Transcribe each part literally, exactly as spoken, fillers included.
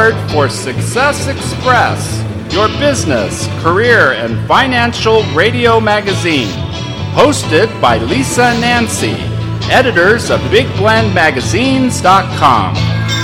Ward for Success Express, your business, career, and financial radio magazine. Hosted by Lisa and Nancy, editors of big blend magazines dot com.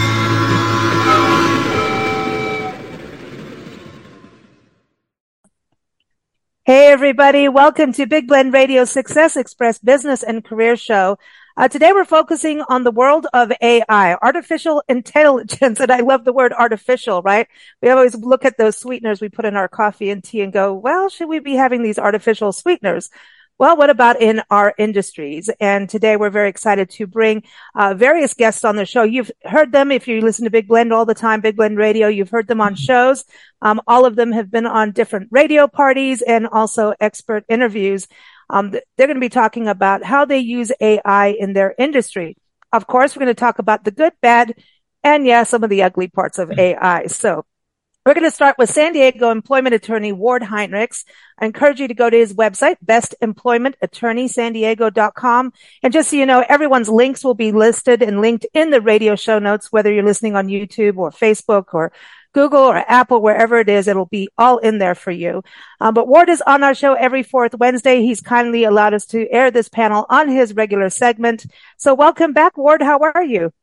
Hey everybody, welcome to Big Blend Radio Success Express Business and Career Show. Uh, today we're focusing on the world of A I, artificial intelligence, and I love the word artificial, right? We always look at those sweeteners we put in our coffee and tea and go, well, should we be having these artificial sweeteners? Well, what about in our industries? And today we're very excited to bring uh, various guests on the show. You've heard them if you listen to Big Blend all the time, Big Blend Radio. You've heard them on shows. Um, all of them have been on different radio parties and also expert interviews. Um, they're going to be talking about how they use A I in their industry. Of course, we're going to talk about the good, bad, and yeah, some of the ugly parts of A I. So we're going to start with San Diego employment attorney Ward Heinrichs. I encourage you to go to his website, best employment attorney san diego dot com. And just so you know, everyone's links will be listed and linked in the radio show notes, whether you're listening on YouTube or Facebook or Google or Apple, wherever it is, it'll be all in there for you. Um, but Ward is on our show every fourth Wednesday. He's kindly allowed us to air this panel on his regular segment. So welcome back, Ward. How are you?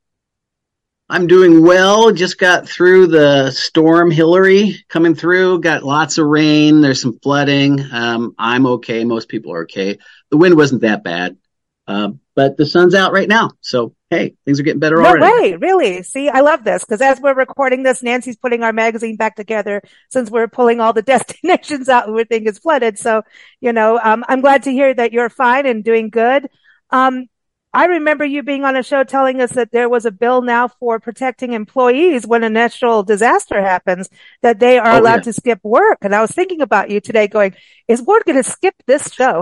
I'm doing well. Just got through the storm Hillary coming through. Got lots of rain. There's some flooding. Um, I'm okay. Most people are okay. The wind wasn't that bad. Uh, but the sun's out right now. So, hey, things are getting better no already. No way. Really? See, I love this because as we're recording this, Nancy's putting our magazine back together since we're pulling all the destinations out and we think it's flooded. So, you know, um, I'm glad to hear that you're fine and doing good. Um, I remember you being on a show telling us that there was a bill now for protecting employees when a natural disaster happens, that they are oh, allowed yeah. to skip work. And I was thinking about you today going, is Ward going to skip this show?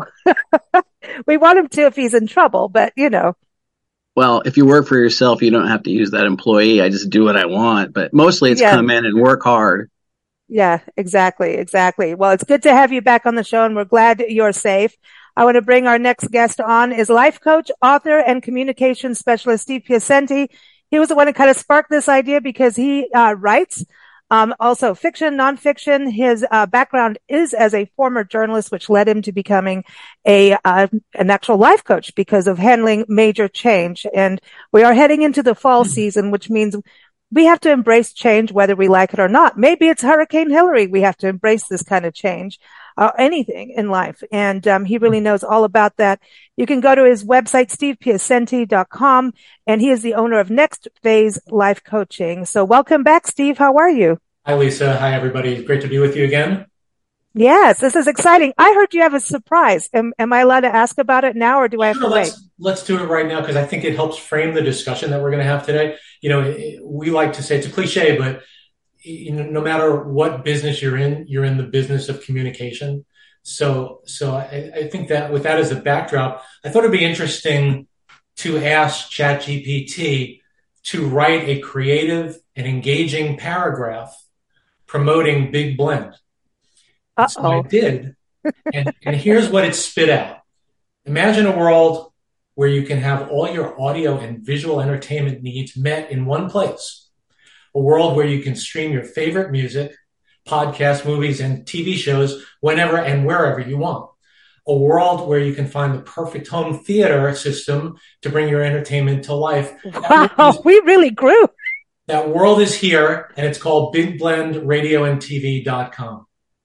We want him to if he's in trouble, but you know. Well, if you work for yourself, you don't have to use that employee. I just do what I want, but mostly it's yeah. come in and work hard. Yeah, exactly. Exactly. Well, it's good to have you back on the show and we're glad you're safe. I want to bring our next guest on is life coach, author, and communications specialist Steve Piacenti. He was the one who kind of sparked this idea because he uh, writes um, also fiction, nonfiction. His uh, background is as a former journalist, which led him to becoming a uh, an actual life coach because of handling major change. And we are heading into the fall season, which means we have to embrace change whether we like it or not. Maybe it's Hurricane Hillary. We have to embrace this kind of change. Uh, anything in life. And um, he really knows all about that. You can go to his website, steve piacenti dot com, and he is the owner of Next Phase Life Coaching. So welcome back, Steve. How are you? Hi, Lisa. Hi, everybody. Great to be with you again. Yes, this is exciting. I heard you have a surprise. Am, am I allowed to ask about it now, or do I have sure, to let's, wait? Let's do it right now because I think it helps frame the discussion that we're going to have today. You know, we like to say it's a cliche, but you know, no matter what business you're in, you're in the business of communication. So, so I, I think that with that as a backdrop, I thought it'd be interesting to ask ChatGPT to write a creative and engaging paragraph promoting Big Blend. Uh-oh. So I did, and, and here's what it spit out. Imagine a world where you can have all your audio and visual entertainment needs met in one place. A world where you can stream your favorite music, podcasts, movies, and T V shows whenever and wherever you want. A world where you can find the perfect home theater system to bring your entertainment to life. Wow, is, we really grew. That world is here, and it's called big blend radio and t v dot com.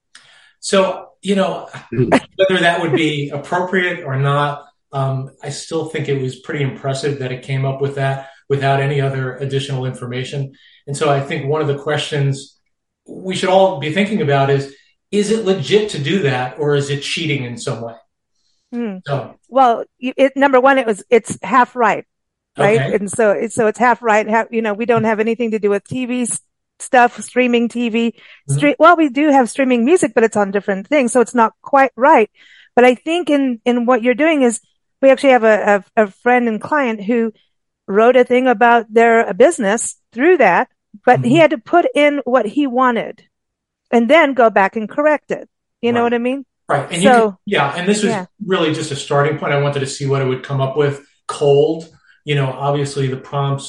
So, you know, whether that would be appropriate or not, um, I still think it was pretty impressive that it came up with that without any other additional information. And so I think one of the questions we should all be thinking about is, is it legit to do that or is it cheating in some way? Hmm. So, well, it, number one, it was, it's half right. Right. Okay. And so, it's, so it's half right. Half, you know, we don't have anything to do with T V stuff, streaming T V. Mm-hmm. Stream, well, we do have streaming music, but it's on different things. So it's not quite right. But I think in, in what you're doing is we actually have a, a, a friend and client who wrote a thing about their business through that, but mm-hmm. he had to put in what he wanted and then go back and correct it. You right. know what I mean? Right. And so, you can, yeah. And this was yeah. really just a starting point. I wanted to see what it would come up with cold. You know, obviously the prompts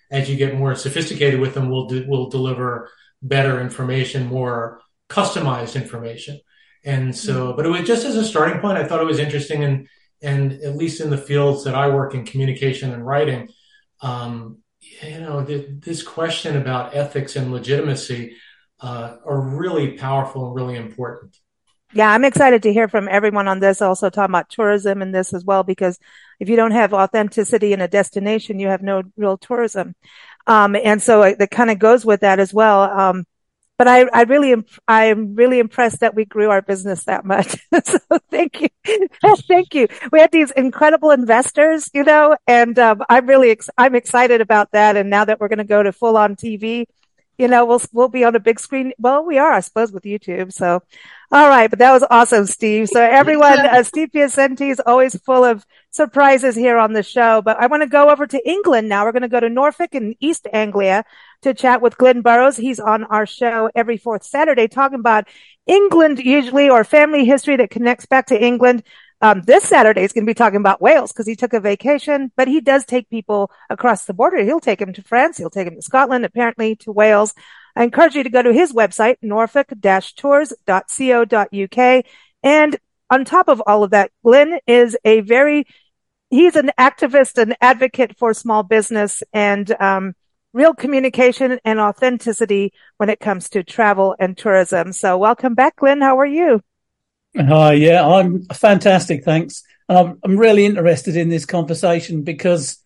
as you get more sophisticated with them, we'll, do, we'll deliver better information, more customized information. And so, but it was just as a starting point, I thought it was interesting. And, and at least in the fields that I work in, communication and writing, um, you know, th- this question about ethics and legitimacy uh, are really powerful and really important. Yeah, I'm excited to hear from everyone on this. Also talking about tourism in this as well, because if you don't have authenticity in a destination, you have no real tourism. Um, and so it, it kind of goes with that as well. Um, but I, I really, I'm really impressed that we grew our business that much. So thank you. Thank you. We had these incredible investors, you know, and, um, I'm really, ex- I'm excited about that. And now that we're going to go to full on T V, you know, we'll, we'll be on a big screen. Well, we are, I suppose, with YouTube. So, all right. But that was awesome, Steve. So everyone, uh, Steve Piacenti is always full of surprises here on the show. But I want to go over to England now. We're going to go to Norfolk and East Anglia to chat with Glenn Burrows. He's on our show every fourth Saturday talking about England usually, or family history that connects back to England. Um, this Saturday is going to be talking about Wales because he took a vacation, but he does take people across the border. He'll take them to France. He'll take them to Scotland, apparently to Wales. I encourage you to go to his website, norfolk dash tours dot co dot uk. And on top of all of that, Glenn is a very, he's an activist and advocate for small business and, um, real communication and authenticity when it comes to travel and tourism. So welcome back, Glenn. How are you? Hi, uh, yeah, I'm fantastic. Thanks. Um, I'm really interested in this conversation because,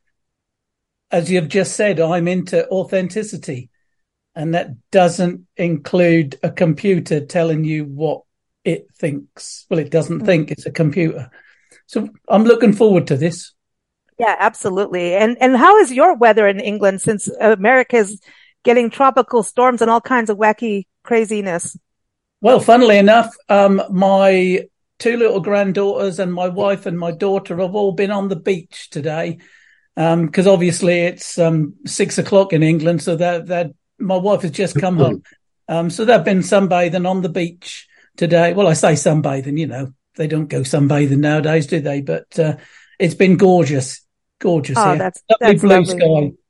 as you've just said, I'm into authenticity, and that doesn't include a computer telling you what it thinks. Well, it doesn't mm-hmm. think, it's a computer. So I'm looking forward to this. Yeah, absolutely. And and how is your weather in England since America's getting tropical storms and all kinds of wacky craziness? Well, funnily enough, um, my two little granddaughters and my wife and my daughter have all been on the beach today, because um, obviously it's um, six o'clock in England, so that that my wife has just come home. Um, so they've been sunbathing on the beach today. Well, I say sunbathing, you know, they don't go sunbathing nowadays, do they? But uh, it's been gorgeous, gorgeous. Oh, here. that's lovely that's blue lovely. sky.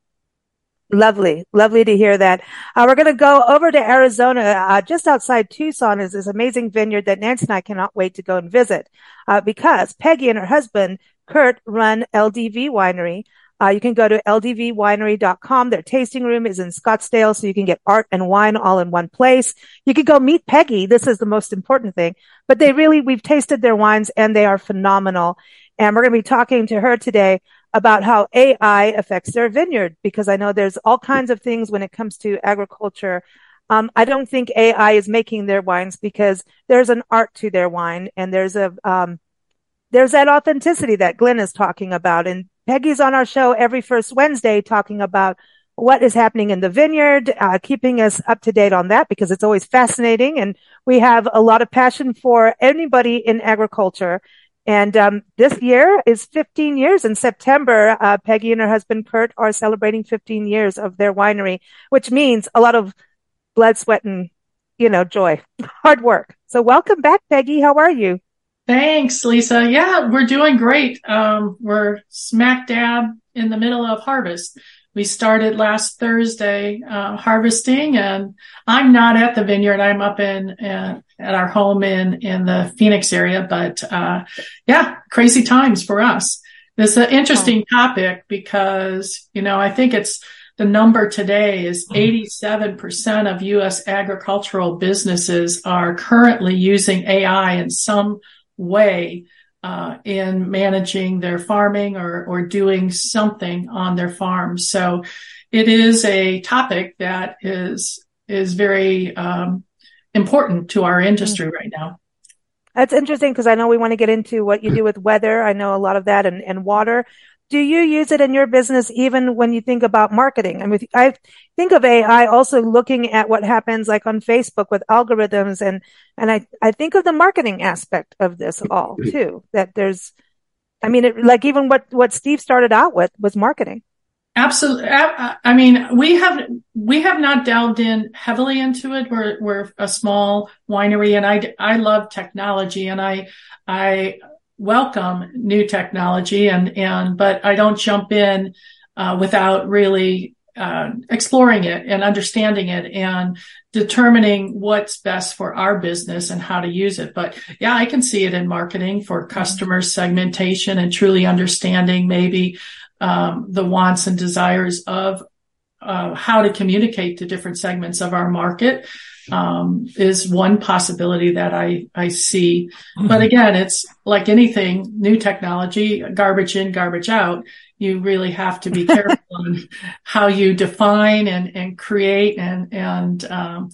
Lovely. Lovely to hear that. Uh, we're going to go over to Arizona. Uh, just outside Tucson is this amazing vineyard that Nancy and I cannot wait to go and visit, uh, because Peggy and her husband, Kurt, run L D V Winery. Uh, you can go to L D V winery dot com. Their tasting room is in Scottsdale, so you can get art and wine all in one place. You can go meet Peggy. This is the most important thing. But they really, we've tasted their wines and they are phenomenal. And we're going to be talking to her today about how A I affects their vineyard, because I know there's all kinds of things when it comes to agriculture. Um, I don't think A I is making their wines because there's an art to their wine, and there's a, um, there's that authenticity that Glenn is talking about. And Peggy's on our show every first Wednesday talking about what is happening in the vineyard, uh, keeping us up to date on that because it's always fascinating. And we have a lot of passion for anybody in agriculture. And um this year is fifteen years in September. Uh, Peggy and her husband, Kurt, are celebrating fifteen years of their winery, which means a lot of blood, sweat, and, you know, joy, hard work. So welcome back, Peggy. How are you? Thanks, Lisa. Yeah, we're doing great. Um, we're smack dab in the middle of harvest. We started last Thursday uh, harvesting, and I'm not at the vineyard. I'm up in uh, at our home in in the Phoenix area. But uh, yeah, crazy times for us. This is an interesting oh. topic because, you know, I think it's the number today is eighty-seven percent of U S agricultural businesses are currently using A I in some way uh, in managing their farming or, or doing something on their farm. So it is a topic that is, is very um, important to our industry right now. That's interesting because I know we want to get into what you do with weather. I know a lot of that and, and water. Do you use it in your business even when you think about marketing? I mean, I think of A I also looking at what happens like on Facebook with algorithms, and, and I, I think of the marketing aspect of this all too, that there's, I mean, it, like even what, what Steve started out with was marketing. Absolutely. I mean, we have, we have not delved in heavily into it. We're, we're a small winery, and I, I love technology, and I, I, welcome new technology and, and, but I don't jump in, uh, without really uh, exploring it and understanding it and determining what's best for our business and how to use it. But yeah, I can see it in marketing for customer segmentation and truly understanding maybe um, the wants and desires of uh, how to communicate to different segments of our market. Um, is one possibility that I, I see. But again, it's like anything, new technology, garbage in, garbage out. You really have to be careful on how you define and, and create and, and, um,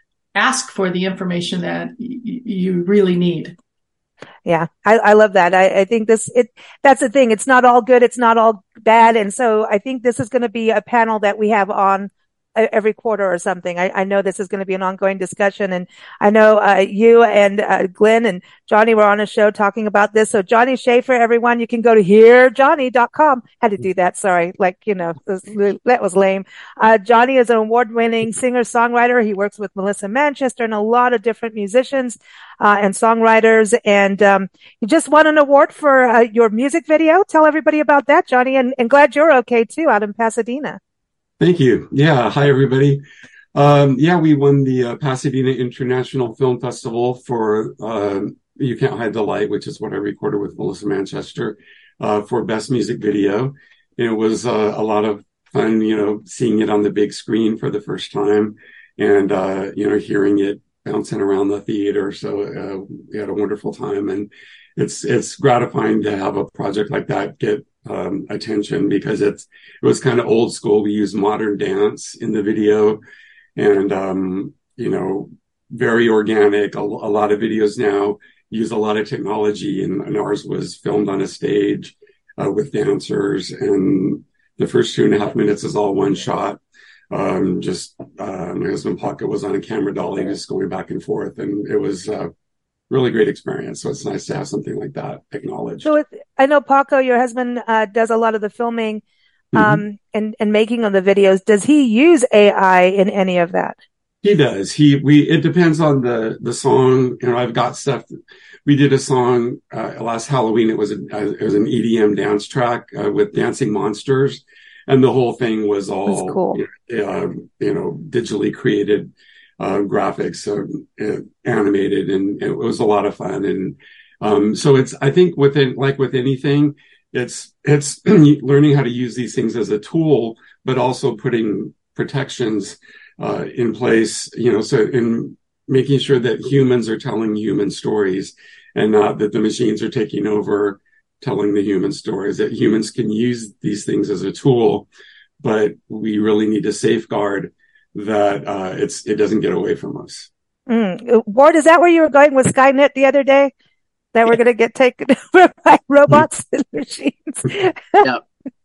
ask for the information that y- you really need. Yeah, I, I love that. I, I think this, it, that's the thing. It's not all good. It's not all bad. And so I think this is going to be a panel that we have on every quarter or something. I, I know this is going to be an ongoing discussion, and I know uh, you and uh, Glenn and Johnny were on a show talking about this. So Johnny Schaefer, everyone, you can go to hear johnny dot com. Had to do that. Sorry. Like, you know, that was lame. Uh, Johnny is an award-winning singer-songwriter. He works with Melissa Manchester and a lot of different musicians uh, and songwriters. And um, you just won an award for uh, your music video. Tell everybody about that, Johnny, and, and glad you're okay too out in Pasadena. Thank you. Yeah. Hi, everybody. Um, yeah, we won the uh, Pasadena International Film Festival for uh, You Can't Hide the Light, which is what I recorded with Melissa Manchester, uh, for Best Music Video. It was uh, a lot of fun, you know, seeing it on the big screen for the first time and, uh, you know, hearing it bouncing around the theater. So uh, we had a wonderful time. And it's it's gratifying to have a project like that get um attention, because it's it was kind of old school. We use modern dance in the video, and um you know very organic. A, a lot of videos now use a lot of technology, and, and ours was filmed on a stage uh, with dancers, and the first two and a half minutes is all one shot. Um just uh my husband Paco was on a camera dolly just going back and forth, and it was uh really great experience. So it's nice to have something like that acknowledged. So it, I know Paco, your husband, uh, does a lot of the filming, um, mm-hmm. and, and making of the videos. Does he use A I in any of that? He does. He, we, it depends on the, the song. You know, I've got stuff. We did a song, uh, last Halloween. It was a, it was an E D M dance track, uh, with dancing monsters. And the whole thing was all, cool. you know, uh, you know, digitally created Uh, graphics, uh, uh, animated, and it was a lot of fun. And um, so it's, I think, within, like with anything, it's it's learning how to use these things as a tool, but also putting protections uh, in place. You know, so in making sure that humans are telling human stories, and not that the machines are taking over telling the human stories. That humans can use these things as a tool, but we really need to safeguard that uh it's it doesn't get away from us. Mm. Ward, is that where you were going with Skynet the other day? That we're going to get taken over by robots and machines? Yeah.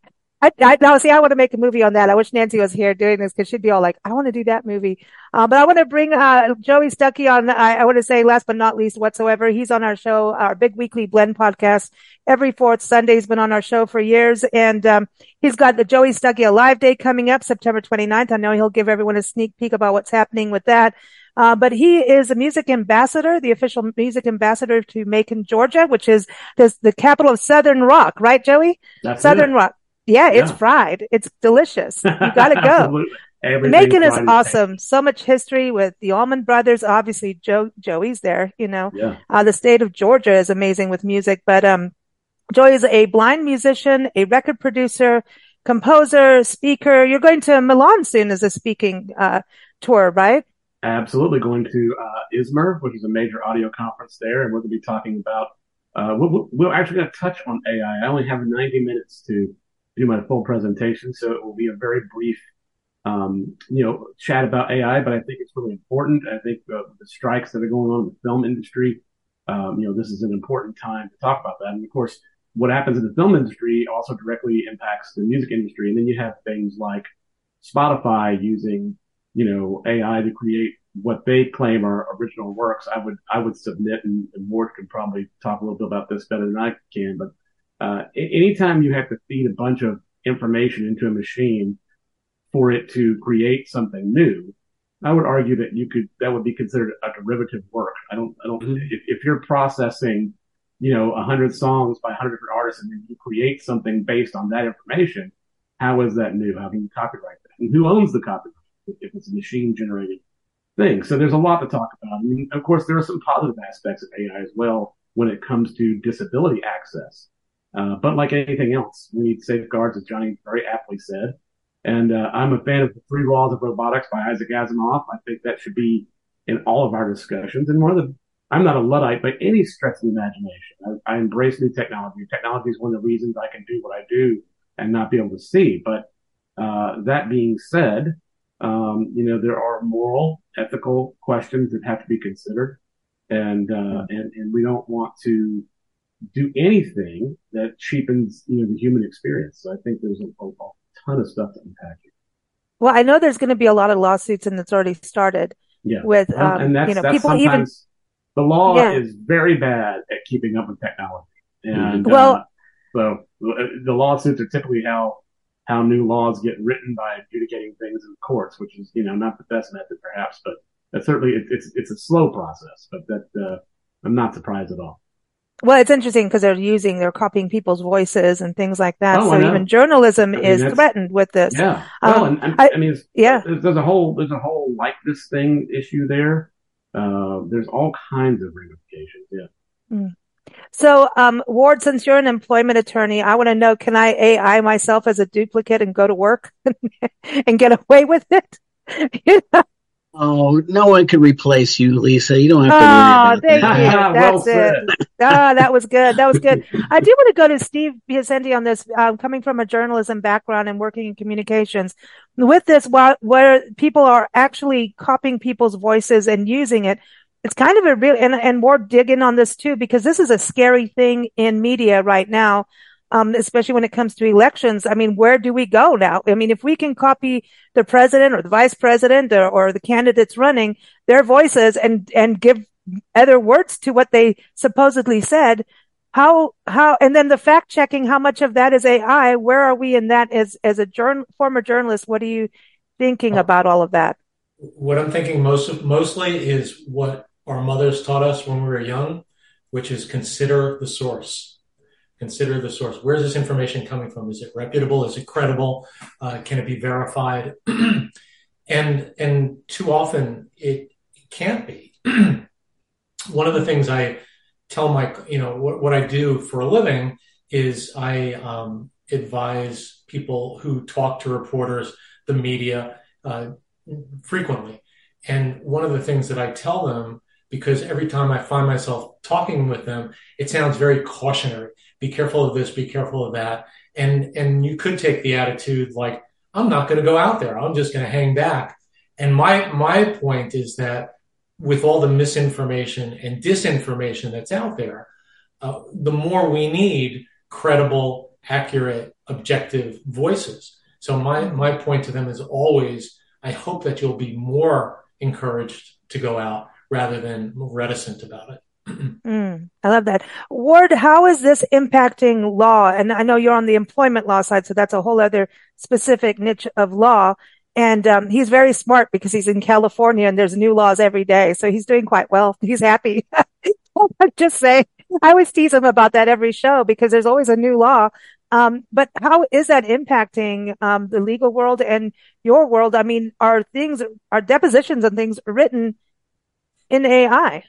I, I now see. I want to make a movie on that. I wish Nancy was here doing this, because she'd be all like, "I want to do that movie." Uh, but I want to bring uh Joey Stuckey on. I, I want to say, last but not least, whatsoever, he's on our show, our big weekly blend podcast, every fourth Sunday. He's been on our show for years, and um he's got the Joey Stuckey Alive Day coming up September twenty-ninth. I know he'll give everyone a sneak peek about what's happening with that. Uh, but he is a music ambassador, the official music ambassador to Macon, Georgia, which is the, the capital of Southern Rock, right, Joey? That's Southern it. Rock. Yeah, it's Yeah. fried. It's delicious. You got to go. Macon is awesome. So much history with the Allman Brothers. Obviously, Joe, Joey's there, you know. Yeah. Uh, the state of Georgia is amazing with music. But um, Joey is a blind musician, a record producer, composer, speaker. You're going to Milan soon as a speaking uh, tour, right? Absolutely. Going to uh, I S M R, which is a major audio conference there. And we're going to be talking about, uh, we're, we're actually going to touch on A I. I only have ninety minutes to do my full presentation, so it will be a very brief, um, you know, chat about A I, but I think it's really important. I think uh, the strikes that are going on in the film industry, um, you know, this is an important time to talk about that. And of course, what happens in the film industry also directly impacts the music industry. And then you have things like Spotify using, you know, A I to create what they claim are original works. I would, I would submit, and, and Ward could probably talk a little bit about this better than I can, but Uh, anytime you have to feed a bunch of information into a machine for it to create something new, I would argue that you could, that would be considered a derivative work. I don't, I don't, mm-hmm. if, if you're processing, you know, a hundred songs by a hundred different artists and then you create something based on that information, how is that new? How can you copyright that? And who owns the copyright if it's a machine generated thing? So there's a lot to talk about. I mean, of course, there are some positive aspects of A I as well when it comes to disability access. Uh, but like anything else, we need safeguards, as Johnny very aptly said. And uh, I'm a fan of the Three Laws of Robotics by Isaac Asimov. I think that should be in all of our discussions. And one of the, I'm not a Luddite by any stretch of the imagination. I, I embrace new technology. Technology is one of the reasons I can do what I do and not be able to see. But uh, that being said, um, you know, there are moral, ethical questions that have to be considered. And, uh, and, and we don't want to do anything that cheapens, you know, the human experience. So I think there's a, a, a ton of stuff to unpack here. Well, I know there's going to be a lot of lawsuits, and it's already started. Yeah. With, well, um, and that's, you know, that's people sometimes even, the law yeah. is very bad at keeping up with technology. And, well, uh, so the lawsuits are typically how, how new laws get written by adjudicating things in courts, which is, you know, not the best method perhaps, but that's certainly, it, it's, it's a slow process, but that, uh, I'm not surprised at all. Well, it's interesting because they're using, they're copying people's voices and things like that. Oh, so even journalism I mean, is threatened with this. Yeah. Well, um, and, and I, I mean, yeah. there's a whole, there's a whole like this thing issue there. Uh, there's all kinds of ramifications. Yeah. Mm. So, um, Ward, since you're an employment attorney, I want to know, can I A I myself as a duplicate and go to work and get away with it? You know? Oh, no one can replace you, Lisa. You don't have to worry Oh, about thank that. you. That's Well it. Ah, that was good. That was good. I do want to go to Steve Piacenti on this, um, coming from a journalism background and working in communications. With this, while, where people are actually copying people's voices and using it, it's kind of a real, and, and more dig in on this too, because this is a scary thing in media right now. Um, especially when it comes to elections. I mean, where do we go now? I mean, if we can copy the president or the vice president or, or the candidates running their voices and, and give other words to what they supposedly said, how, how, and then the fact checking, how much of that is A I? Where are we in that as, as a journal, former journalist? What are you thinking about all of that? What I'm thinking most of, mostly is what our mothers taught us when we were young, which is consider the source. Consider the source. Where's this information coming from? Is it reputable? Is it credible? Uh, can it be verified? and and too often it can't be. One of the things I tell my, you know, what, what I do for a living is I um, advise people who talk to reporters, the media, uh, frequently. And one of the things that I tell them, because every time I find myself talking with them, it sounds very cautionary. Be careful of this, be careful of that. And, and you could take the attitude like, I'm not going to go out there. I'm just going to hang back. And my, my point is that with all the misinformation and disinformation that's out there, uh, the more we need credible, accurate, objective voices. So my, my point to them is always, I hope that you'll be more encouraged to go out rather than reticent about it. Mm, I love that. Ward, how is this impacting law? And I know you're on the employment law side, so that's a whole other specific niche of law. And um, he's very smart because he's in California and there's new laws every day. So he's doing quite well. He's happy. I'm just saying, I always tease him about that every show because there's always a new law. Um, but how is that impacting um, the legal world and your world? I mean, are things, are depositions and things written in A I?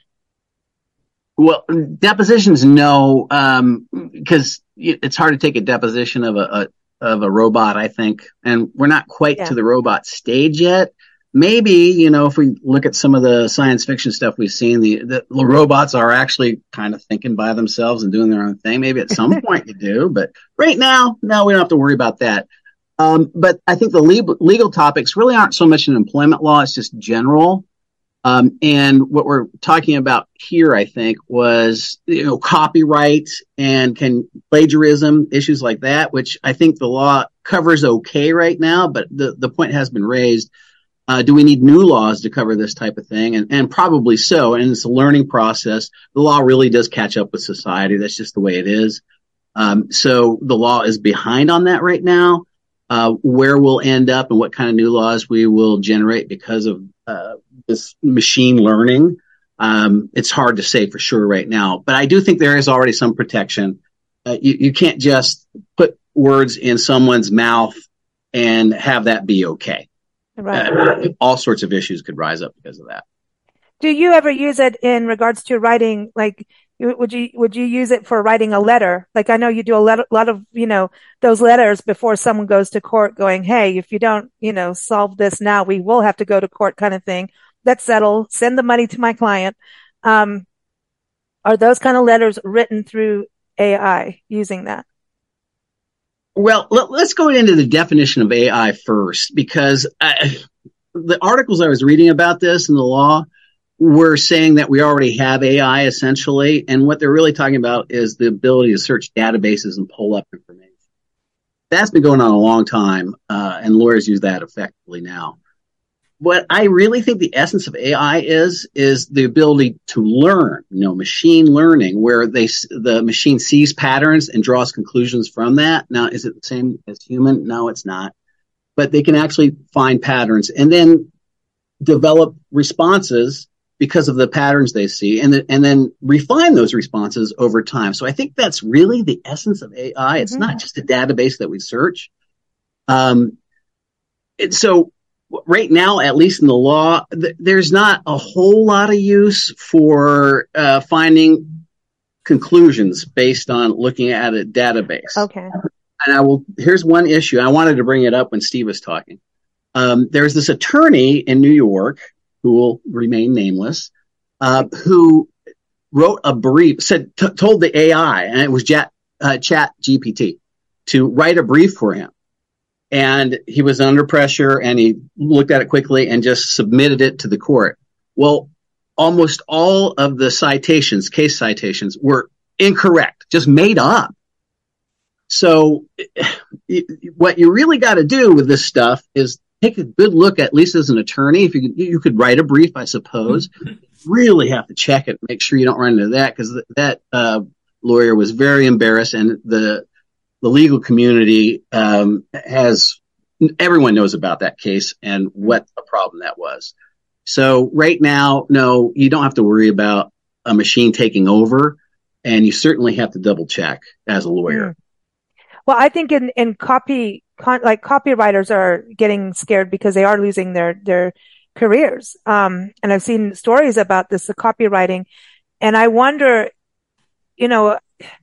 Well, depositions, no, um, because it's hard to take a deposition of a, a of a robot, I think, and we're not quite yeah. to the robot stage yet. Maybe, you know, if we look at some of the science fiction stuff we've seen, the, the, the robots are actually kind of thinking by themselves and doing their own thing. Maybe at some point you do, but right now, no, we don't have to worry about that. Um, but I think the legal, legal topics really aren't so much in employment law; it's just general. Um, and what we're talking about here, I think, was, you know, copyright and can plagiarism, issues like that, which I think the law covers okay right now. But the, the point has been raised. Uh, do we need new laws to cover this type of thing? And, and probably so. And it's a learning process. The law really does catch up with society. That's just the way it is. Um, so the law is behind on that right now. Uh, where we'll end up and what kind of new laws we will generate because of uh, this machine learning, um, it's hard to say for sure right now. But I do think there is already some protection. Uh, you, you can't just put words in someone's mouth and have that be okay. Right. Uh, all sorts of issues could rise up because of that. Do you ever use it in regards to writing? Like, would you would you use it for writing a letter? Like, I know you do a lot, lot of, you know, those letters before someone goes to court going, hey, if you don't, you know, solve this now, we will have to go to court kind of thing. Let's settle, send the money to my client. Um, are those kind of letters written through A I using that? Well, let, let's go into the definition of A I first, because I, the articles I was reading about this in the law were saying that we already have A I essentially. And what they're really talking about is the ability to search databases and pull up information. That's been going on a long time, uh, and lawyers use that effectively now. What I really think the essence of A I is, is the ability to learn, you know, machine learning, where they, the machine sees patterns and draws conclusions from that. Now, is it the same as human? No, it's not. But they can actually find patterns and then develop responses because of the patterns they see, and, the, and then refine those responses over time. So I think that's really the essence of A I. It's mm-hmm. not just a database that we search. Um, it, so right now, at least in the law, th- there's not a whole lot of use for uh, finding conclusions based on looking at a database. Okay. And I will. Here's one issue. I wanted to bring it up when Steve was talking. Um, there's this attorney in New York who will remain nameless, uh, who wrote a brief, said, t- told the A I, and it was Chat, uh, Chat G P T, to write a brief for him. And he was under pressure, and he looked at it quickly and just submitted it to the court. Well, almost all of the citations, case citations, were incorrect, just made up. So what you really got to do with this stuff is take a good look, at least as an attorney. If you you could write a brief, I suppose, really have to check it, make sure you don't run into that, because th- that uh, lawyer was very embarrassed, and the the legal community um, has everyone knows about that case and what a problem that was. So right now, no, you don't have to worry about a machine taking over, and you certainly have to double check as a lawyer. Mm. Well, I think in in copy. Con- like copywriters are getting scared because they are losing their, their careers. Um, and I've seen stories about this, the copywriting. And I wonder, you know,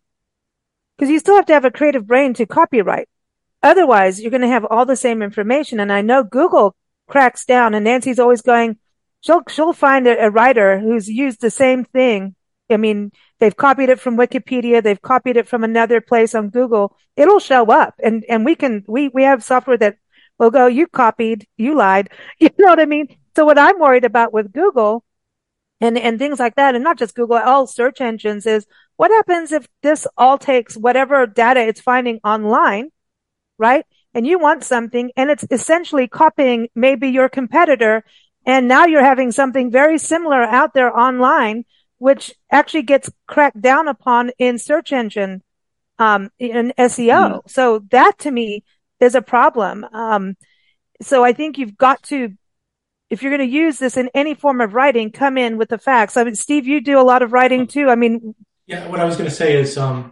because you still have to have a creative brain to copyright. Otherwise, you're going to have all the same information. And I know Google cracks down, and Nancy's always going, she'll, she'll find a, a writer who's used the same thing. I mean, they've copied it from Wikipedia. They've copied it from another place on Google. It'll show up, and, and we can, we, we have software that will go, you copied, you lied. You know what I mean? So what I'm worried about with Google and, and things like that, and not just Google, all search engines, is what happens if this all takes whatever data it's finding online, right? And you want something, and it's essentially copying maybe your competitor. And now you're having something very similar out there online, which actually gets cracked down upon in search engine, um, in S E O. Mm. So that to me is a problem. Um, so I think you've got to, if you're going to use this in any form of writing, come in with the facts. I mean, Steve, you do a lot of writing too. I mean, yeah, what I was going to say is, um,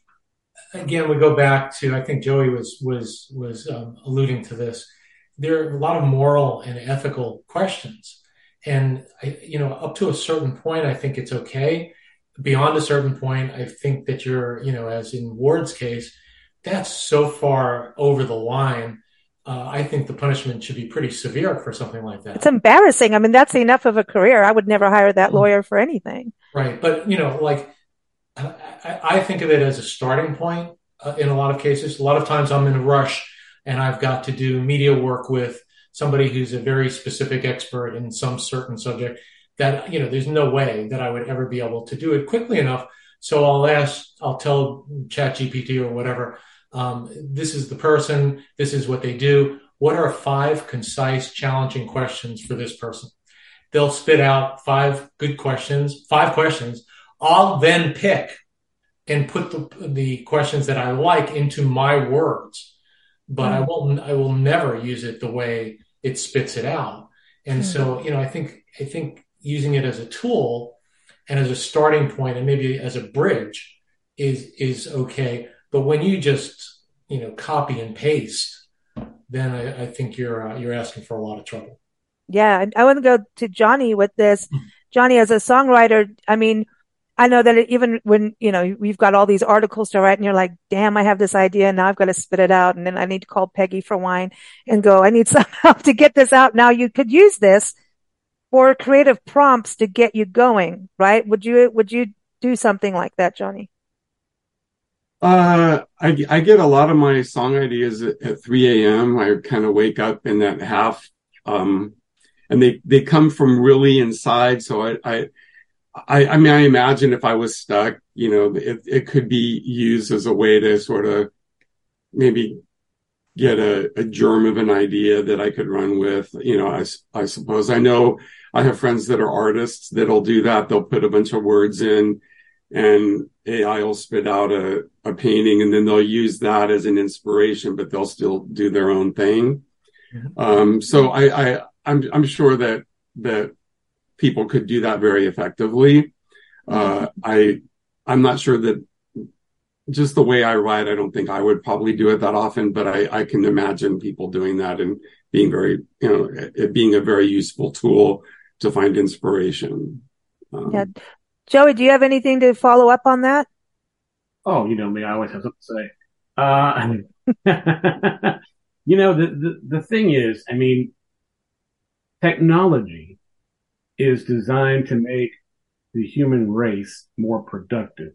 again, we go back to, I think Joey was, was, was, um, alluding to this. There are a lot of moral and ethical questions. And, I, you know, up to a certain point, I think it's okay. Beyond a certain point, I think that you're, you know, as in Ward's case, that's so far over the line. Uh, I think the punishment should be pretty severe for something like that. It's embarrassing. I mean, that's enough of a career. I would never hire that lawyer for anything. Right. But, you know, like, I, I think of it as a starting point uh, in a lot of cases. A lot of times I'm in a rush and I've got to do media work with somebody who's a very specific expert in some certain subject that, you know, there's no way that I would ever be able to do it quickly enough. So I'll ask, I'll tell Chat G P T or whatever, um, this is the person, this is what they do. What are five concise, challenging questions for this person? They'll spit out five good questions, five questions. I'll then pick and put the, the questions that I like into my words. But mm. I will I will never use it the way it spits it out. And mm. so, you know, I think I think using it as a tool and as a starting point and maybe as a bridge is is okay. But when you just, you know, copy and paste then I, I think you're uh, you're asking for a lot of trouble. Yeah, I want to go to Johnny with this. Johnny, as a songwriter, I mean, I know that even when, you know, we've got all these articles to write and you're like, damn, I have this idea and now I've got to spit it out. And then I need to call Peggy for wine and go, I need some help to get this out. Now you could use this for creative prompts to get you going, right? Would you, would you do something like that, Johnny? Uh, I, I get a lot of my song ideas at, at three a.m. I kind of wake up in that half, um, and they, they come from really inside. So I, I, I, I mean, I imagine if I was stuck, you know, it, it could be used as a way to sort of maybe get a, a germ of an idea that I could run with. You know, I, I suppose I know I have friends that are artists that'll do that. They'll put a bunch of words in and A I will spit out a, a painting, and then they'll use that as an inspiration, but they'll still do their own thing. Um, so I, I, I'm, I'm sure that, that people could do that very effectively. Uh, I, I'm not sure that just the way I write, I don't think I would probably do it that often, but I, I can imagine people doing that and being very, you know, it being a very useful tool to find inspiration. Um, yeah. Joey, do you have anything to follow up on that? Oh, you know me, I always have something to say. Uh, you know, the, the, the thing is, I mean, technology is designed to make the human race more productive,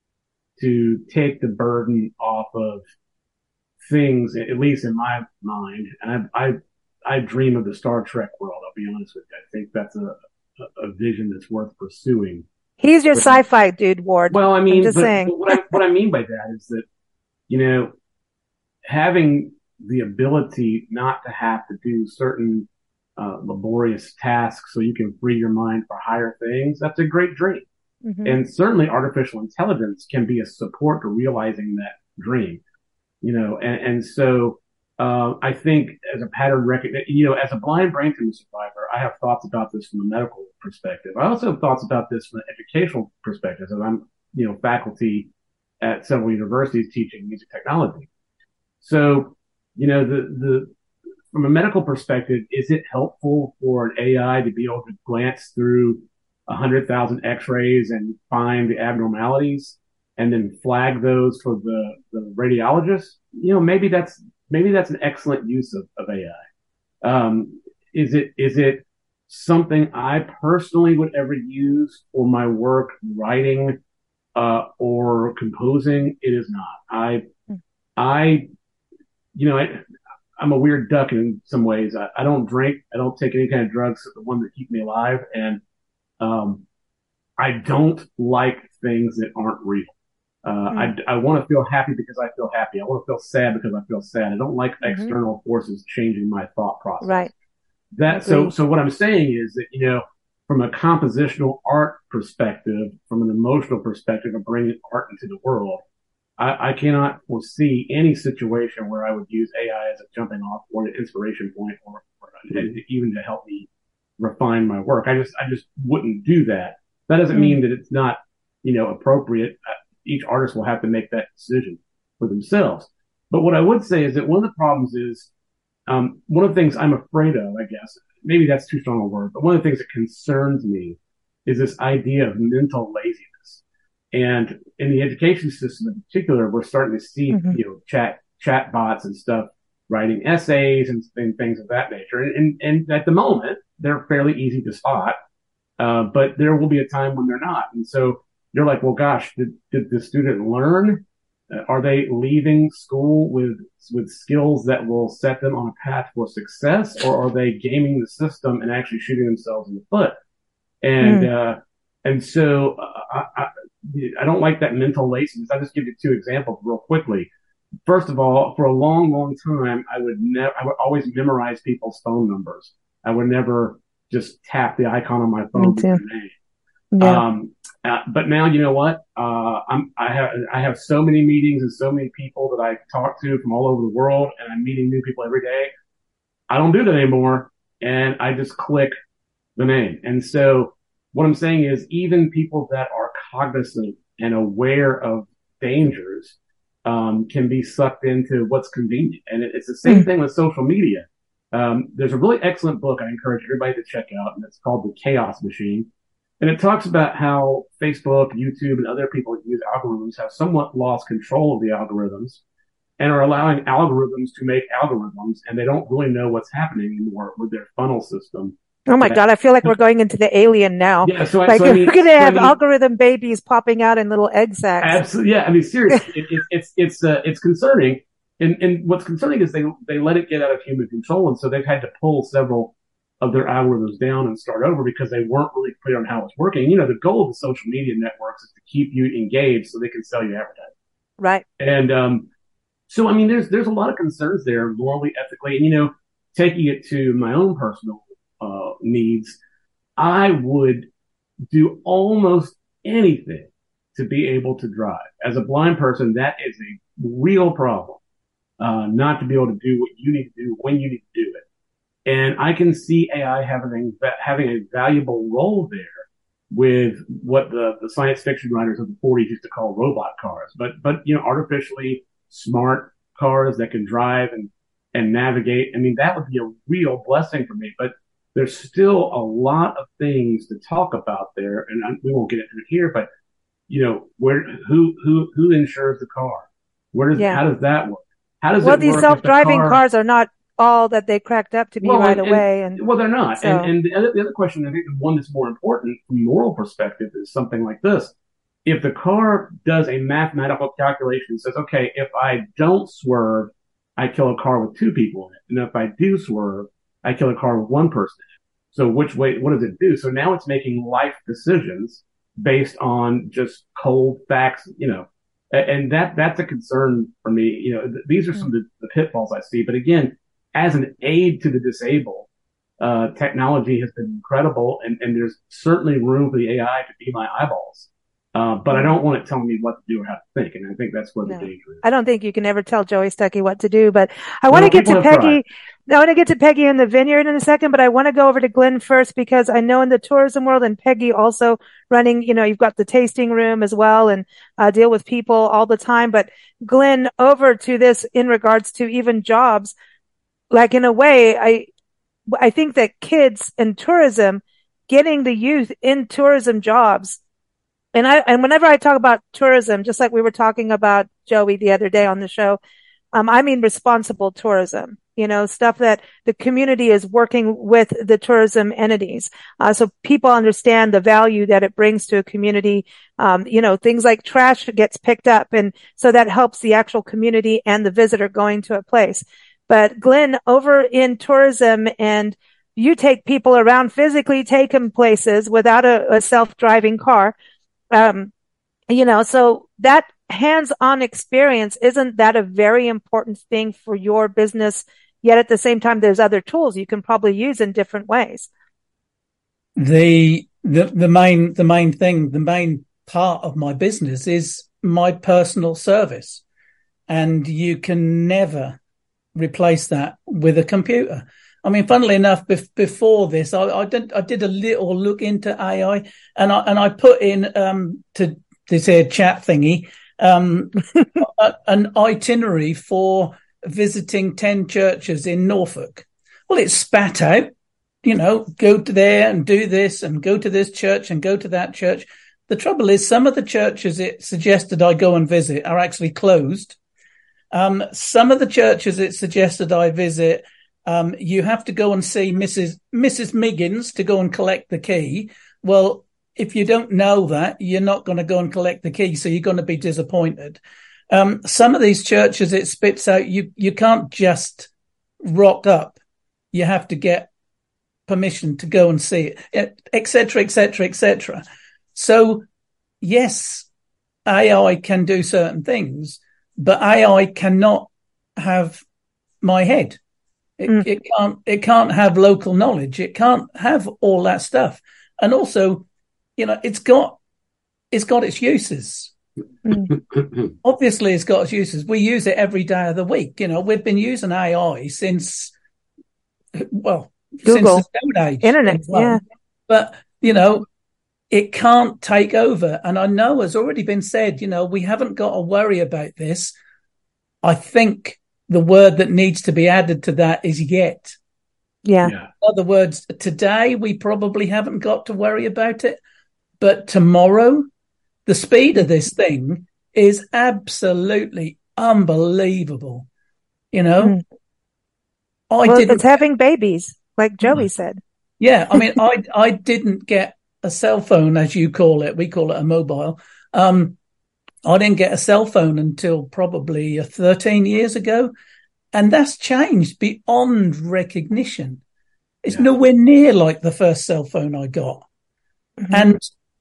to take the burden off of things, at least in my mind. And I, I, I dream of the Star Trek world. I'll be honest with you. I think that's a, a, a vision that's worth pursuing. He's your but, sci-fi dude, Ward. Well, I mean, I'm just but, saying. but what, I, what I mean by that is that, you know, having the ability not to have to do certain uh, laborious tasks so you can free your mind for higher things, that's a great dream. Mm-hmm. And certainly artificial intelligence can be a support to realizing that dream, you know, and, and so uh, I think as a pattern recognition, you know, as a blind brain tumor survivor, I have thoughts about this from a medical perspective. I also have thoughts about this from an educational perspective, as I'm, you know, faculty at several universities teaching music technology. So, you know, the, the, from a medical perspective, is it helpful for an A I to be able to glance through a hundred thousand x-rays and find the abnormalities and then flag those for the, the radiologist? You know, maybe that's, maybe that's an excellent use of, of A I. Um, is it, is it something I personally would ever use for my work writing, uh, or composing? It is not. I, I, you know, I, I'm a weird duck in some ways. I, I don't drink. I don't take any kind of drugs, the ones that keep me alive. And, um, I don't like things that aren't real. Uh, mm. I, I want to feel happy because I feel happy. I want to feel sad because I feel sad. I don't like mm-hmm. external forces changing my thought process. Right. That, so, so what I'm saying is that, you know, from a compositional art perspective, from an emotional perspective of bringing art into the world, I, I cannot foresee any situation where I would use A I as a jumping off or an inspiration point or, or mm-hmm. even to help me refine my work. I just, I just wouldn't do that. That doesn't mm-hmm. mean that it's not, you know, appropriate. Each artist will have to make that decision for themselves. But what I would say is that one of the problems is, um, one of the things I'm afraid of, I guess, maybe that's too strong a word, but one of the things that concerns me is this idea of mental laziness. And in the education system in particular, we're starting to see, mm-hmm. you know, chat, chat bots and stuff writing essays and, and things of that nature. And, and, and at the moment, they're fairly easy to spot. Uh, but there will be a time when they're not. And so you're like, well, gosh, did, did the student learn? Uh, are they leaving school with, with skills that will set them on a path for success? Or are they gaming the system and actually shooting themselves in the foot? And, mm. uh, and so, uh, I, I, I don't like that mental laziness. I'll just give you two examples real quickly. First of all, for a long, long time, I would never, I would always memorize people's phone numbers. I would never just tap the icon on my phone with their name. Yeah. Um, uh, but now, you know what? Uh, I'm, I have, I have so many meetings and so many people that I talk to from all over the world, and I'm meeting new people every day. I don't do that anymore. And I just click the name. And so what I'm saying is even people that are cognizant and aware of dangers, um, can be sucked into what's convenient. And it, it's the same thing with social media. Um, there's a really excellent book I encourage everybody to check out, and it's called The Chaos Machine. And it talks about how Facebook, YouTube, and other people who use algorithms have somewhat lost control of the algorithms and are allowing algorithms to make algorithms, and they don't really know what's happening anymore with their funnel system. Oh my God, I feel like we're going into the alien now. Yeah, so, like so I mean, we're going to so have I mean, algorithm babies popping out in little egg sacs. Absolutely, yeah. I mean, seriously, it, it, it's it's uh, it's concerning. And and what's concerning is they they let it get out of human control, and so they've had to pull several of their algorithms down and start over because they weren't really clear on how it's working. You know, the goal of the social media networks is to keep you engaged so they can sell you advertising. Right. And um, so I mean, there's there's a lot of concerns there, morally, ethically, and you know, taking it to my own personal uh, needs, I would do almost anything to be able to drive. As a blind person, that is a real problem. Uh, not to be able to do what you need to do when you need to do it. And I can see A I having, having a valuable role there with what the, the science fiction writers of the forties used to call robot cars. But, but, you know, artificially smart cars that can drive and, and navigate. I mean, that would be a real blessing for me. But there's still a lot of things to talk about there. And I, we won't get into it here, but, you know, where, who, who, who insures the car? Where does, yeah. how does that work? How does well, it these work self-driving the car... cars are not all that they cracked up to be well, right and, away. And well, they're not. so... And, and the, other, the other question, I think the one that's more important from a moral perspective is something like this. If the car does a mathematical calculation and says, okay, if I don't swerve, I kill a car with two people in it. And if I do swerve, I kill a car with one person in it. So which way, what does it do? So now it's making life decisions based on just cold facts, you know. And that, that's a concern for me. You know, th- these are some of the, the pitfalls I see. But again, as an aid to the disabled, uh, technology has been incredible, and, and there's certainly room for the A I to be my eyeballs. Uh, but I don't want it telling me what to do or how to think. And I think that's where no. the danger is. I don't think you can ever tell Joey Stuckey what to do, but I want to get to Peggy. I want to get to Peggy in the vineyard in a second, but I want to go over to Glenn first because I know in the tourism world and Peggy also running, you know, you've got the tasting room as well and uh, deal with people all the time. But Glenn, over to this in regards to even jobs, like in a way, I, I think that kids in tourism, getting the youth in tourism jobs, and I, and whenever I talk about tourism, just like we were talking about Joey the other day on the show, um, I mean responsible tourism, you know, stuff that the community is working with the tourism entities. Uh, so people understand the value that it brings to a community. Um, you know, things like trash gets picked up. And so that helps the actual community and the visitor going to a place. But Glenn, over in tourism, and you take people around, physically take them places without a, a self-driving car. Um, you know, so that hands-on experience, isn't that a very important thing for your business? Yet at the same time, there's other tools you can probably use in different ways. The, the, the main, the main thing, the main part of my business is my personal service. And you can never replace that with a computer. I mean, funnily enough, bef- before this, I, I did I did a little look into A I, and I and I put in um, to this here chat thingy um, a, an itinerary for visiting ten churches in Norfolk. Well, it spat out, you know, go to there and do this, and go to this church and go to that church. The trouble is, some of the churches it suggested I go and visit are actually closed. Um, some of the churches it suggested I visit. Um, you have to go and see Missus Missus Miggins to go and collect the key. Well, if you don't know that, you're not going to go and collect the key, so you're going to be disappointed. Um, some of these churches, it spits out, you, you can't just rock up. You have to get permission to go and see it, et cetera, et cetera, et cetera. So, yes, A I can do certain things, but A I cannot have my head. It, mm. it can't, it can't have local knowledge. It can't have all that stuff. And also, you know, it's got, it's got its uses. Mm. Obviously it's got its uses. We use it every day of the week. You know, we've been using A I since, well, Google. since the Stone Age. Internet. Well. Yeah. But, you know, it can't take over. And I know it's already been said, you know, we haven't got to worry about this I think the word that needs to be added to that is yet. Yeah. Yeah. In other words, today we probably haven't got to worry about it, but tomorrow, the speed of this thing is absolutely unbelievable. You know, Mm. I Well, didn't. it's having babies, like Joey said. Yeah, I mean, I I didn't get a cell phone, as you call it. We call it a mobile. Um, I didn't get a cell phone until probably thirteen years ago, and that's changed beyond recognition. It's Yeah. nowhere near like the first cell phone I got, Mm-hmm. and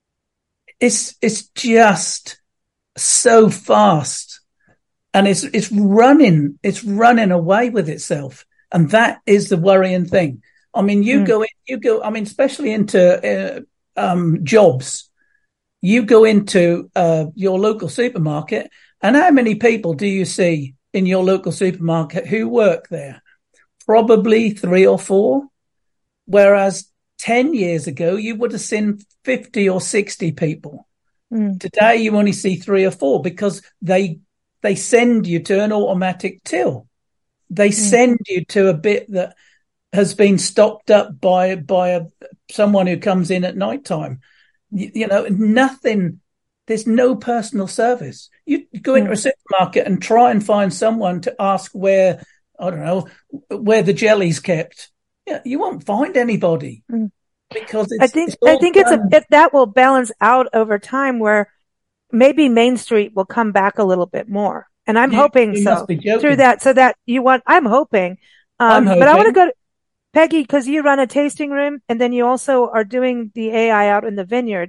it's it's just so fast, and it's it's running it's running away with itself, and that is the worrying thing. I mean, you Mm. go in, you go. I mean, especially into uh, um, jobs. You go into uh, your local supermarket, and how many people do you see in your local supermarket who work there? Probably three or four. Whereas ten years ago, you would have seen fifty or sixty people. Mm. Today, you only see three or four because they they send you to an automatic till. They Mm. send you to a bit that has been stocked up by by a, someone who comes in at night time. You, you know, nothing. There's no personal service. You go into a supermarket and try and find someone to ask where, I don't know, where the jelly's kept. Yeah, you won't find anybody Mm. because it's, I think it's all I think it's a done. it, that will balance out over time, where maybe Main Street will come back a little bit more, and I'm You- hoping you so must be joking. through that. So that you want, I'm hoping. Um, I'm But I want to hoping. go to Peggy, because you run a tasting room, and then you also are doing the A I out in the vineyard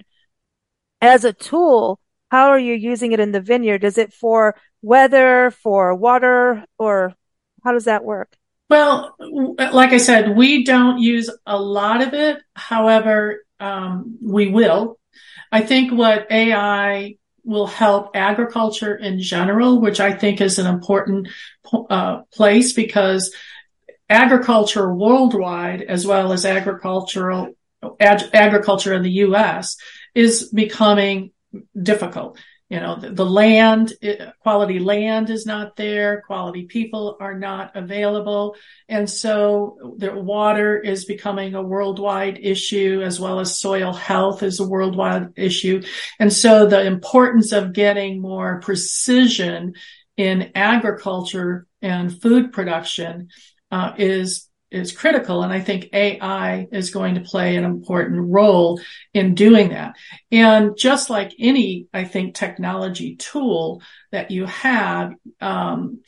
as a tool. How are you using it in the vineyard? Is it for weather, for water, or how does that work? Well, w- like I said, we don't use a lot of it. However, um, we will. I think what A I will help agriculture in general, which I think is an important uh, place, because agriculture worldwide, as well as agricultural ag- agriculture in the U S, is becoming difficult. You know, the, the land, it, quality land is not there. Quality people are not available. And so the water is becoming a worldwide issue, as well as soil health is a worldwide issue. And so the importance of getting more precision in agriculture and food production uh, is is critical. And I think A I is going to play an important role in doing that. And just like any, I think, technology tool that you have, um,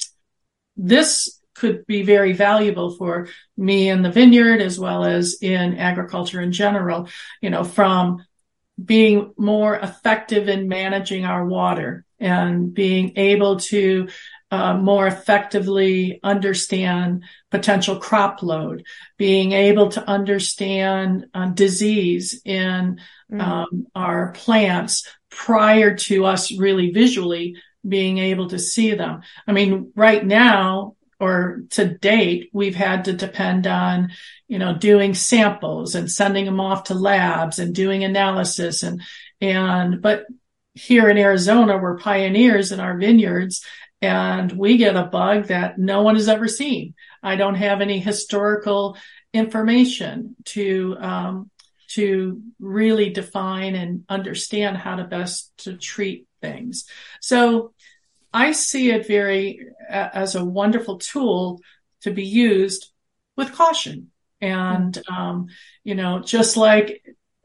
this could be very valuable for me in the vineyard, as well as in agriculture in general, you know, from being more effective in managing our water and being able to Uh, more effectively understand potential crop load, being able to understand uh, disease in Mm. um, our plants prior to us really visually being able to see them. I mean, right now, or to date, we've had to depend on, you know, doing samples and sending them off to labs and doing analysis. And, and, but here in Arizona, we're pioneers in our vineyards, and we get a bug that no one has ever seen. I don't have any historical information to, um, to really define and understand how to best to treat things. So I see it very uh, as a wonderful tool to be used with caution. And, um, you know, just like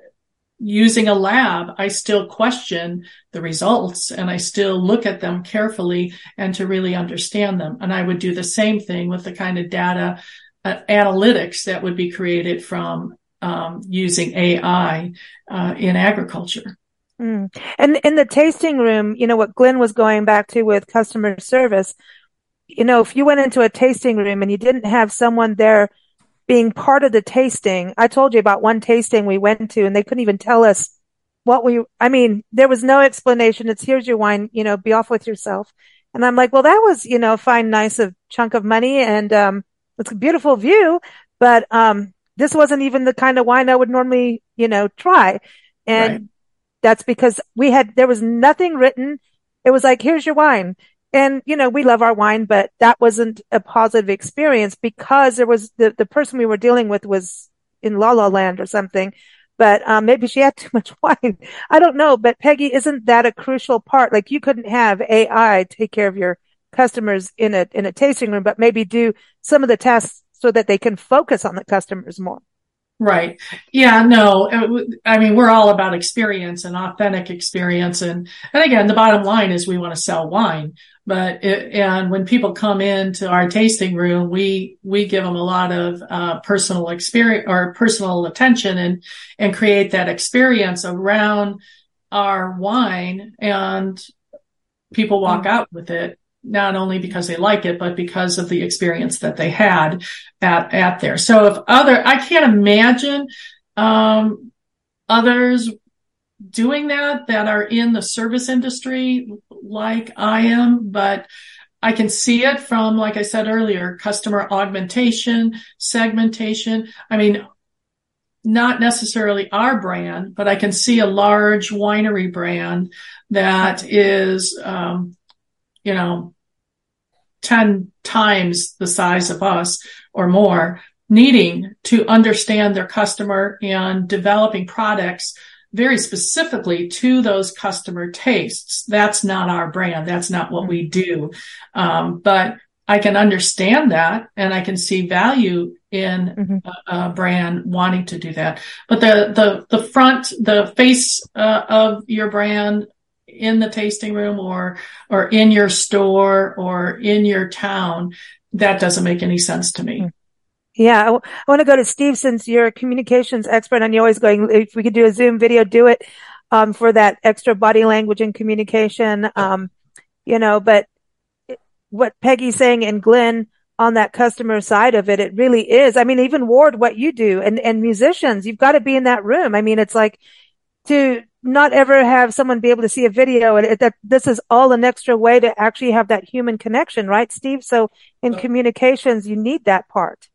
using a lab, I still question the results, and I still look at them carefully and to really understand them. And I would do the same thing with the kind of data uh, analytics that would be created from um, using A I uh, in agriculture. Mm. And in the tasting room, you know, what Glenn was going back to with customer service, you know, if you went into a tasting room and you didn't have someone there being part of the tasting. I told you about one tasting we went to, and they couldn't even tell us what we, I mean, there was no explanation. It's, here's your wine, you know, be off with yourself. And I'm like, well, that was, you know, fine, nice, a chunk of money. And, um, it's a beautiful view, but, um, this wasn't even the kind of wine I would normally, you know, try. And Right. that's because we had, there was nothing written. It was like, here's your wine. And, you know, we love our wine, but that wasn't a positive experience because there was the, the person we were dealing with was in La La Land or something. But um, maybe she had too much wine. I don't know. But Peggy, isn't that a crucial part? Like you couldn't have A I take care of your customers in a in a tasting room, but maybe do some of the tasks so that they can focus on the customers more. Right. Yeah, no, I mean, we're all about experience and authentic experience. And, and again, the bottom line is we want to sell wine, but it, and when people come into our tasting room, we, we give them a lot of, uh, personal experience or personal attention and, and create that experience around our wine, and people walk out with it. Not only because they like it, but because of the experience that they had at, at there. So if other, I can't imagine, um, others doing that, that are in the service industry like I am, but I can see it from, like I said earlier, customer augmentation, segmentation. I mean, not necessarily our brand, but I can see a large winery brand that is, um, you know, ten times the size of us or more, needing to understand their customer and developing products very specifically to those customer tastes. That's not our brand. That's not what we do. Um, but I can understand that, and I can see value in mm-hmm. a, a brand wanting to do that. But the, the, the front, the face uh, of your brand in the tasting room or, or in your store or in your town, that doesn't make any sense to me. Yeah. I, w- I want to go to Steve, since you're a communications expert and you're always going, if we could do a Zoom video, do it, um, for that extra body language and communication. Um, you know, but what Peggy's saying and Glenn on that customer side of it, it really is. I mean, even Ward, what you do and, and musicians, you've got to be in that room. I mean, it's like to not ever have someone be able to see a video, and it, that this is all an extra way to actually have that human connection, right, Steve? So in communications, you need that part.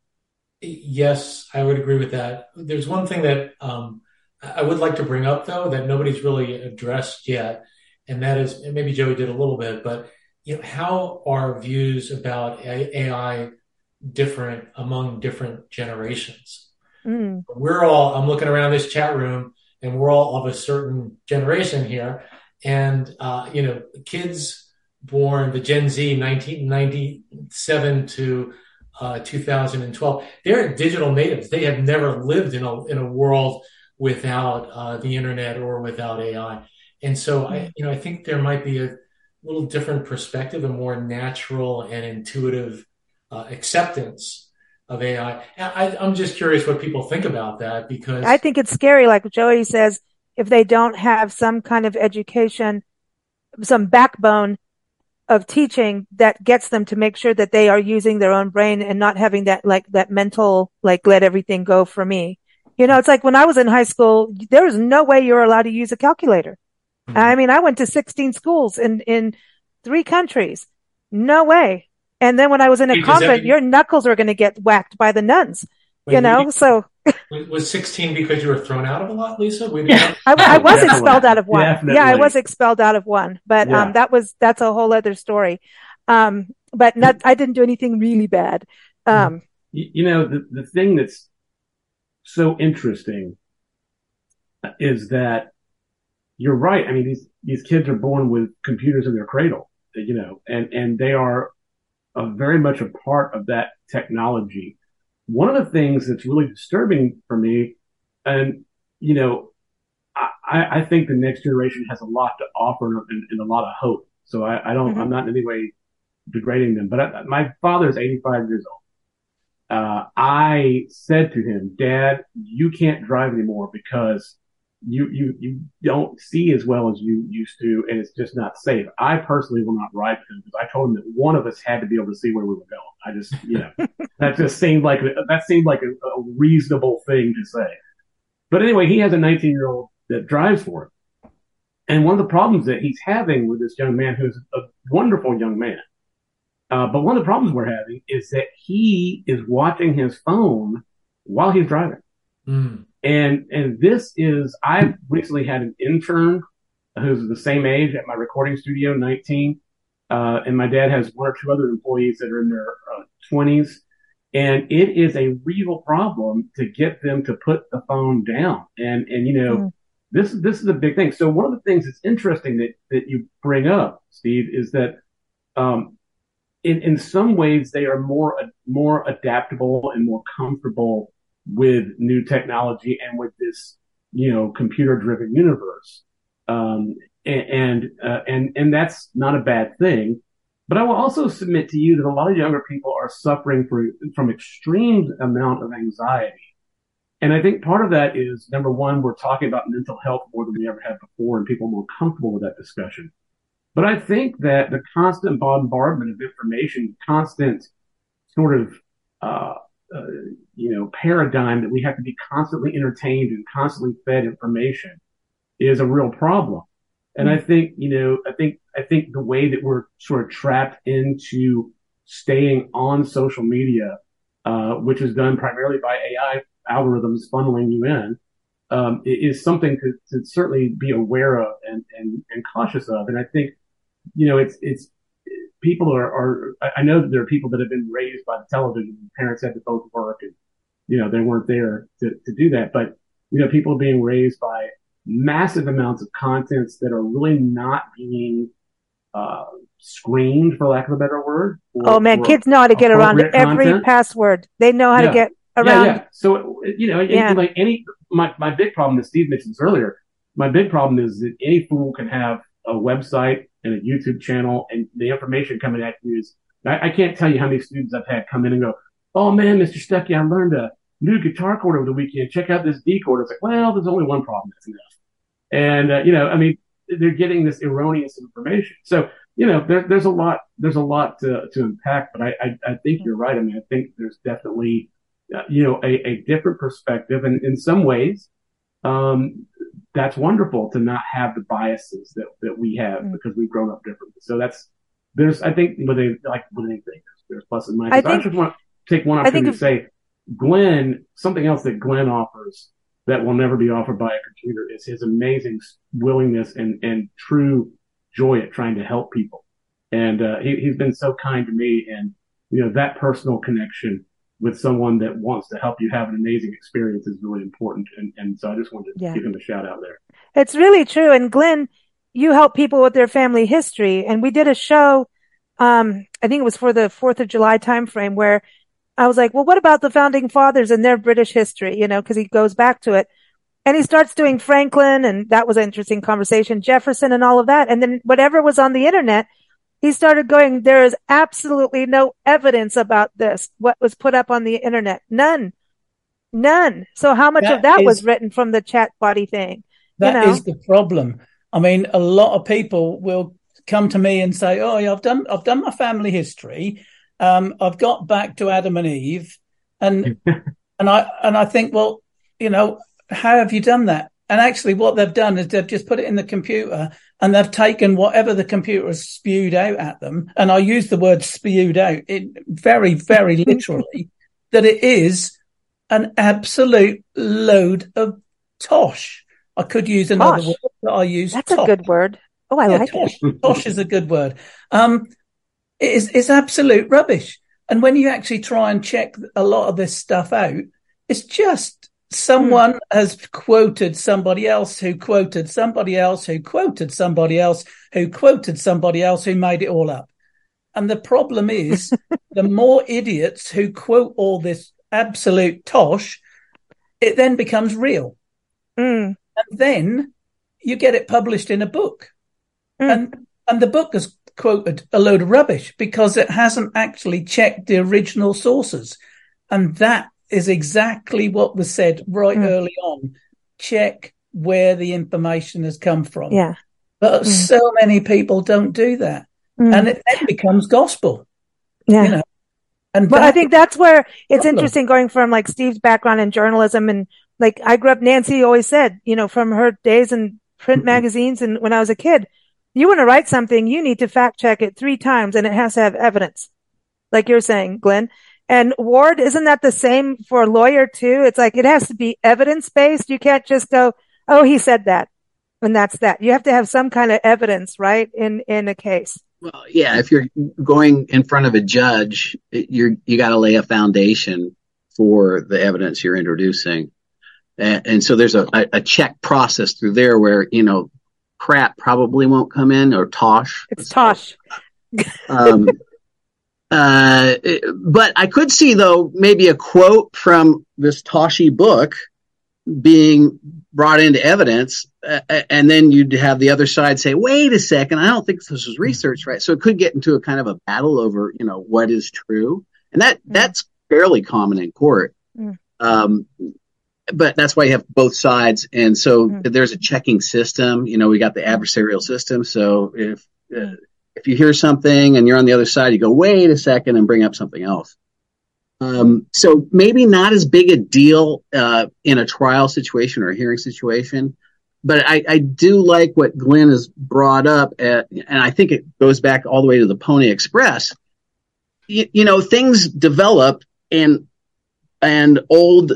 Yes, I would agree with that. There's one thing that um, I would like to bring up, though, that nobody's really addressed yet, and that is, and maybe Joey did a little bit, but you know, how are views about A I different among different generations? Mm. We're all, I'm looking around this chat room, and we're all of a certain generation here. And, uh, you know, kids born the Gen Z nineteen ninety-seven to uh, two thousand twelve, they're digital natives. They have never lived in a, in a world without uh, the internet or without A I. And so, I, you know, I think there might be a little different perspective, a more natural and intuitive uh, acceptance of A I. I. I'm just curious what people think about that, because I think it's scary. Like Joey says, if they don't have some kind of education, some backbone of teaching that gets them to make sure that they are using their own brain and not having that, like that mental, like, let everything go for me. You know, it's like when I was in high school, there was no way you were allowed to use a calculator. Mm-hmm. I mean, I went to sixteen schools in, in three countries. No way. And then when I was in a Wait, convent, mean, your knuckles are going to get whacked by the nuns, wait, you know, you, so. Was sixteen because you were thrown out of a lot, Lisa? We I, I was expelled out of one. Definitely. Yeah, I was expelled out of one, but, yeah. um, that was, that's a whole other story. Um, but not, I didn't do anything really bad. Um, you, you know, the, the thing that's so interesting is that you're right. I mean, these, these kids are born with computers in their cradle, you know, and, and they are a very much a part of that technology. One of the things that's really disturbing for me, and, you know, I, I think the next generation has a lot to offer and, and a lot of hope. So I, I don't, mm-hmm. I'm not in any way degrading them, but I, my father is eighty-five years old. Uh, I said to him, Dad, you can't drive anymore because you, you, you don't see as well as you used to, and it's just not safe. I personally will not ride with him because I told him that one of us had to be able to see where we were going. I just, you know, that just seemed like, that seemed like a, a reasonable thing to say. But anyway, he has a nineteen year old that drives for him. And one of the problems that he's having with this young man, who's a wonderful young man, uh, but one of the problems we're having is that he is watching his phone while he's driving. Mm. And, and this is, I recently had an intern who's the same age at my recording studio, nineteen. Uh, and my dad has one or two other employees that are in their uh, twenties. And it is a real problem to get them to put the phone down. And, and, you know, mm. this, this is a big thing. So one of the things that's interesting that, that you bring up, Steve, is that, um, in, in some ways they are more, more adaptable and more comfortable with new technology and with this, you know, computer driven universe. Um, and, and, uh, and, and that's not a bad thing. But I will also submit to you that a lot of younger people are suffering for, from extreme amount of anxiety. And I think part of that is, number one, we're talking about mental health more than we ever have before, and people are more comfortable with that discussion. But I think that the constant bombardment of information, constant sort of, uh, uh, you know, paradigm that we have to be constantly entertained and constantly fed information is a real problem. And I think, you know, I think, I think the way that we're sort of trapped into staying on social media, uh, which is done primarily by A I algorithms funneling you in, um, is something to, to certainly be aware of and, and, and cautious of. And I think, you know, it's, it's, people are, are, I know that there are people that have been raised by the television. Parents had to both work and, you know, they weren't there to, to do that. But, you know, people being raised by massive amounts of contents that are really not being uh screened, for lack of a better word. Or, oh man, kids know how to get around every content. Password. They know how yeah. to get around. Yeah, yeah. So you know, yeah. like any my my big problem that Steve mentioned earlier. My big problem is that any fool can have a website and a YouTube channel, and the information coming at you is. I, I can't tell you how many students I've had come in and go, "Oh man, Mister Stuckey, I learned a new guitar chord over the weekend. Check out this D chord." It's like, well, there's only one problem. That's enough. And, uh, you know, I mean, they're getting this erroneous information. So, you know, there, there's a lot, there's a lot to, to unpack, but I, I, I think you're right. I mean, I think there's definitely, uh, you know, a, a different perspective. And in some ways, um, that's wonderful to not have the biases that, that we have mm. because we've grown up differently. So that's, there's, I think, with a, like with anything, there's, there's plus and minus. I, think, I just want to take one opportunity to say, Glenn, something else that Glenn offers that will never be offered by a computer is his amazing willingness and, and true joy at trying to help people. And, uh, he, he's been so kind to me, and, you know, that personal connection with someone that wants to help you have an amazing experience is really important. And, and so I just wanted to yeah. give him a shout out there. It's really true. And Glenn, you help people with their family history. And we did a show, um, I think it was for the fourth of July timeframe, where I was like, well, what about the founding fathers and their British history? You know, cause he goes back to it and he starts doing Franklin, and that was an interesting conversation, Jefferson and all of that. And then whatever was on the internet, he started going, there is absolutely no evidence about this. What was put up on the internet? None, none. So how much that of that is, was written from the chat body thing? That you know? is the problem. I mean, a lot of people will come to me and say, oh, yeah, I've done, I've done my family history. Um, I've got back to Adam and Eve, and, and I, and I think, well, you know, how have you done that? And actually what they've done is they've just put it in the computer, and they've taken whatever the computer has spewed out at them. And I use the word spewed out it very, very literally, that it is an absolute load of tosh. I could use another tosh. word, but I use That's tosh. a good word. Oh, I yeah, like tosh. it. Tosh is a good word. Um, It is, it's absolute rubbish. And when you actually try and check a lot of this stuff out, it's just someone mm. has quoted somebody else who quoted somebody else who quoted somebody else who quoted somebody else who made it all up. And the problem is the more idiots who quote all this absolute tosh, it then becomes real. Mm. And then you get it published in a book. Mm. And, and the book has quoted a load of rubbish because it hasn't actually checked the original sources. And that is exactly what was said right mm. early on. Check where the information has come from. Yeah. But mm. so many people don't do that. Mm. And it then becomes gospel. Yeah. You know? And but I think that's where it's problem. interesting going from like Steve's background in journalism. And like I grew up, Nancy always said, you know, from her days in print mm-hmm. magazines and when I was a kid, you want to write something, you need to fact check it three times and it has to have evidence. Like you're saying, Glenn. And Ward, isn't that the same for a lawyer too? It's like, it has to be evidence based. You can't just go, oh, he said that. And that's that. You have to have some kind of evidence, right? In, in a case. Well, yeah, if you're going in front of a judge, you're you got to lay a foundation for the evidence you're introducing, and, and so there's a, a check process through there where you know crap probably won't come in or tosh. It's tosh. um, uh, but I could see though maybe a quote from this toshy book being brought into evidence, uh, and then you'd have the other side say, wait a second, I don't think this was researched right. So it could get into a kind of a battle over, you know, what is true. And that, mm. that's fairly common in court. Mm. Um, but that's why you have both sides. And so mm. there's a checking system, you know, we got the adversarial system. So if, uh, if you hear something and you're on the other side, you go, wait a second, and bring up something else. Um, so maybe not as big a deal, uh, in a trial situation or a hearing situation, but I, I do like what Glenn has brought up, at, and I think it goes back all the way to the Pony Express. You, you know, things develop and, and old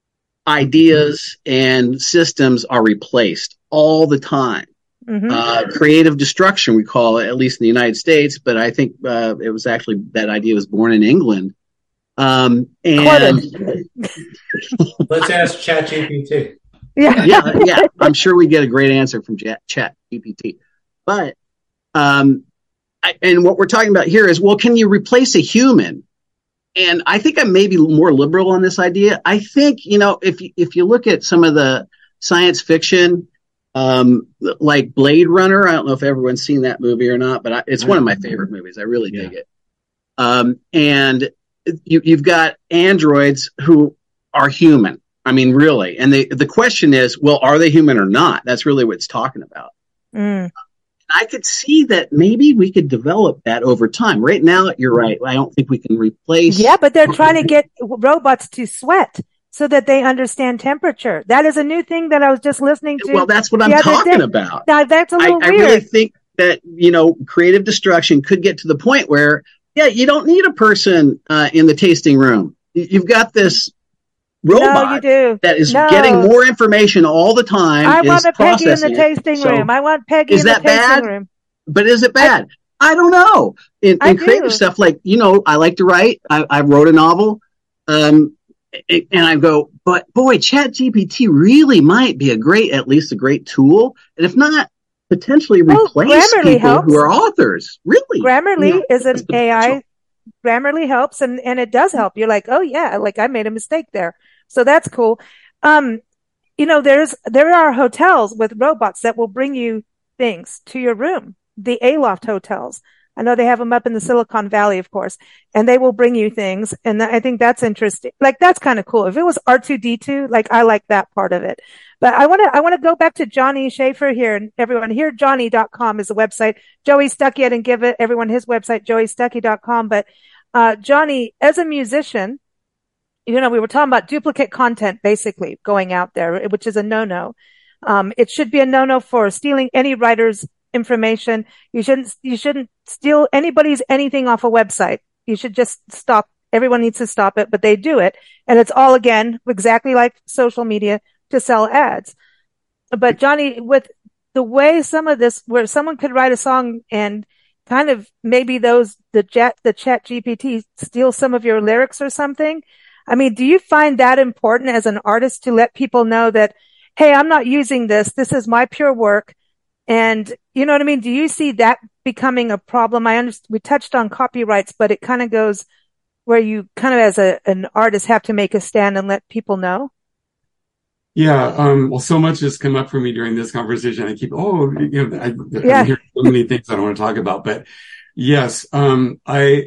ideas and systems are replaced all the time. Mm-hmm. Uh, creative destruction, we call it, at least in the United States, but I think, uh, it was actually, that idea was born in England. Um, and let's ask ChatGPT. Yeah, yeah, yeah. I'm sure we get a great answer from ChatGPT. But, um, I, and what we're talking about here is, well, can you replace a human? And I think I'm maybe more liberal on this idea. I think, you know, if you, if you look at some of the science fiction, um, like Blade Runner, I don't know if everyone's seen that movie or not, but I, it's one of my favorite movies. I really dig yeah. it. Um, and You, you've got androids who are human. I mean, really. And they, the question is, well, are they human or not? That's really what it's talking about. Mm. I could see that maybe we could develop that over time. Right now, you're right. I don't think we can replace. Yeah, but they're trying to get robots to sweat so that they understand temperature. That is a new thing that I was just listening to. Well, that's what I'm talking day. about. Now, that's a little I, weird. I really think that, you know, creative destruction could get to the point where, yeah, you don't need a person uh, in the tasting room. You've got this robot no, you do. that is no. getting more information all the time. I want a Peggy in the tasting so, room. I want Peggy in the tasting bad? room. But is it bad? I, I don't know. In, in creative do. stuff, like, you know, I like to write. I, I wrote a novel. Um, and I go, but boy, ChatGPT really might be a great, at least a great tool. And if not, potentially replace well, people helps. who are authors. Really? Grammarly you know, is an A I. Grammarly helps, and, and it does help. You're like, oh yeah, like I made a mistake there. So that's cool. Um, you know, there's, there are hotels with robots that will bring you things to your room. The Aloft hotels. I know they have them up in the Silicon Valley, of course, and they will bring you things. And I think that's interesting. Like, that's kind of cool. If it was R two D two, like, I like that part of it. But I want to, I want to go back to Johnny Schaefer here, and everyone here, johnny dot com is the website. Joey Stuckey, I didn't give it, everyone his website, joey stuckey dot com. But, uh, Johnny, as a musician, you know, we were talking about duplicate content basically going out there, which is a no-no. Um, it should be a no-no for stealing any writer's information. You shouldn't, you shouldn't steal anybody's anything off a website. You should just stop. Everyone needs to stop it, but they do it. And it's all, again, exactly like social media, to sell ads. But Johnny, with the way some of this, where someone could write a song and kind of maybe those, the jet, the chat G P T steal some of your lyrics or something. I mean, do you find that important as an artist to let people know that, hey, I'm not using this. This is my pure work. And you know what I mean? Do you see that becoming a problem? I understand we touched on copyrights, but it kind of goes where you kind of as a, an artist have to make a stand and let people know. Yeah. Um, well, so much has come up for me during this conversation. I keep, oh, you know, I, yeah. I hear so many things I don't want to talk about, but yes, um, I,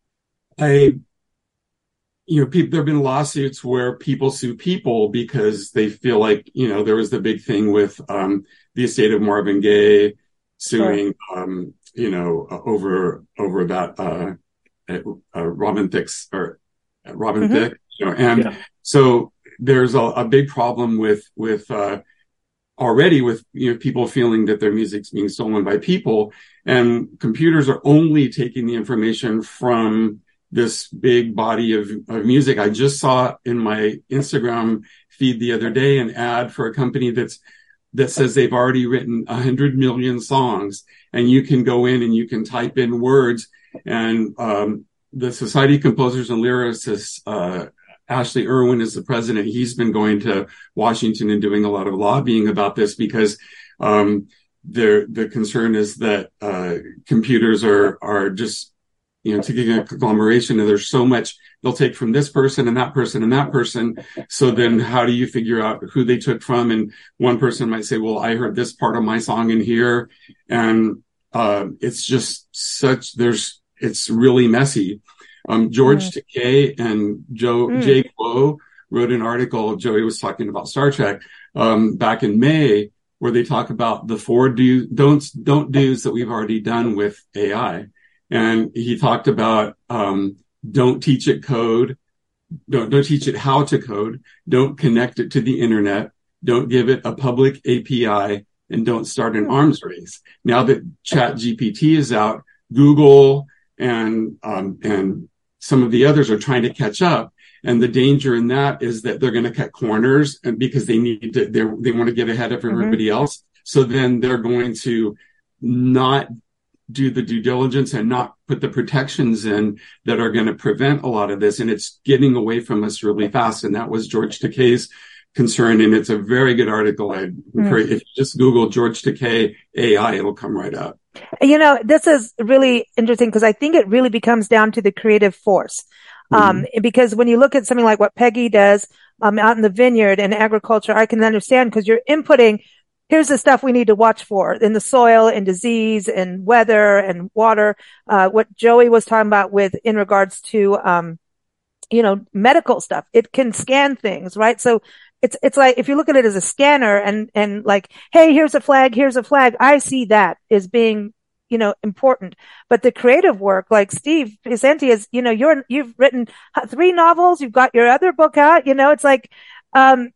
I, you know, people, there have been lawsuits where people sue people because they feel like, you know, there was the big thing with, um, the estate of Marvin Gaye suing, sure. um, you know, uh, over, over that, uh, uh, Robin Thicke's or uh, Robin mm-hmm. Thicke, you know, and yeah. so there's a, a big problem with, with, uh, already with, you know, people feeling that their music's being stolen by people, and computers are only taking the information from this big body of, of music. I just saw in my Instagram feed the other day an ad for a company that's that says they've already written a hundred million songs, and you can go in and you can type in words. And um, the Society of Composers and Lyricists, uh, Ashley Irwin is the president. He's been going to Washington and doing a lot of lobbying about this because um, the the concern is that uh, computers are are just, you know, taking a conglomeration, and there's so much they'll take from this person and that person and that person. So then how do you figure out who they took from? And one person might say, well, I heard this part of my song in here. And uh, it's just such, there's, it's really messy. Um, George mm. Takei and Joe, mm. Jay Kuo wrote an article. Joey was talking about Star Trek um, back in May, where they talk about the four do, don'ts, don't do's that we've already done with A I. And he talked about, um, don't teach it code. Don't, don't teach it how to code. Don't connect it to the internet. Don't give it a public A P I, and don't start an arms race. Now that Chat G P T is out, Google and, um, and some of the others are trying to catch up. And the danger in that is that they're going to cut corners, and because they need to, they want to get ahead of everybody mm-hmm. else. So then they're going to not do the due diligence and not put the protections in that are going to prevent a lot of this. And it's getting away from us really fast. And that was George Takei's concern. And it's a very good article. I encourage, mm. if you just Google George Takei A I, it'll come right up. You know, this is really interesting because I think it really becomes down to the creative force. Um, mm. because when you look at something like what Peggy does, um, out in the vineyard and agriculture, I can understand because you're inputting, here's the stuff we need to watch for in the soil and disease and weather and water. Uh, what Joey was talking about with in regards to, um, you know, medical stuff. It can scan things, right? So it's, it's like, if you look at it as a scanner and, and like, hey, here's a flag, here's a flag. I see that as being, you know, important. But the creative work, like Steve Pisanti is, you know, you're, you've written three novels. You've got your other book out, you know, it's like, um,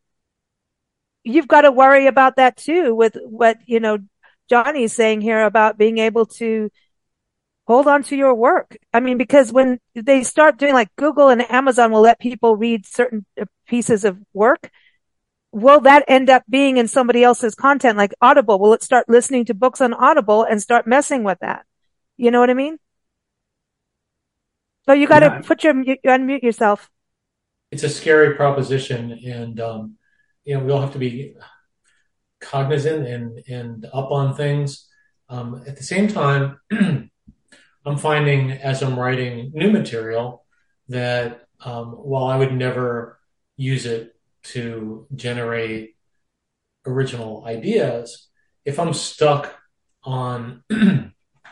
you've got to worry about that too with what, you know, Johnny's saying here about being able to hold on to your work. I mean, because when they start doing like Google and Amazon will let people read certain pieces of work, will that end up being in somebody else's content like Audible? Will it start listening to books on Audible and start messing with that? You know what I mean? So you got to yeah. put your, you unmute yourself. It's a scary proposition. And, um, you know, we all have to be cognizant and, and up on things. Um, at the same time, I'm finding as I'm writing new material that um, while I would never use it to generate original ideas, if I'm stuck on, I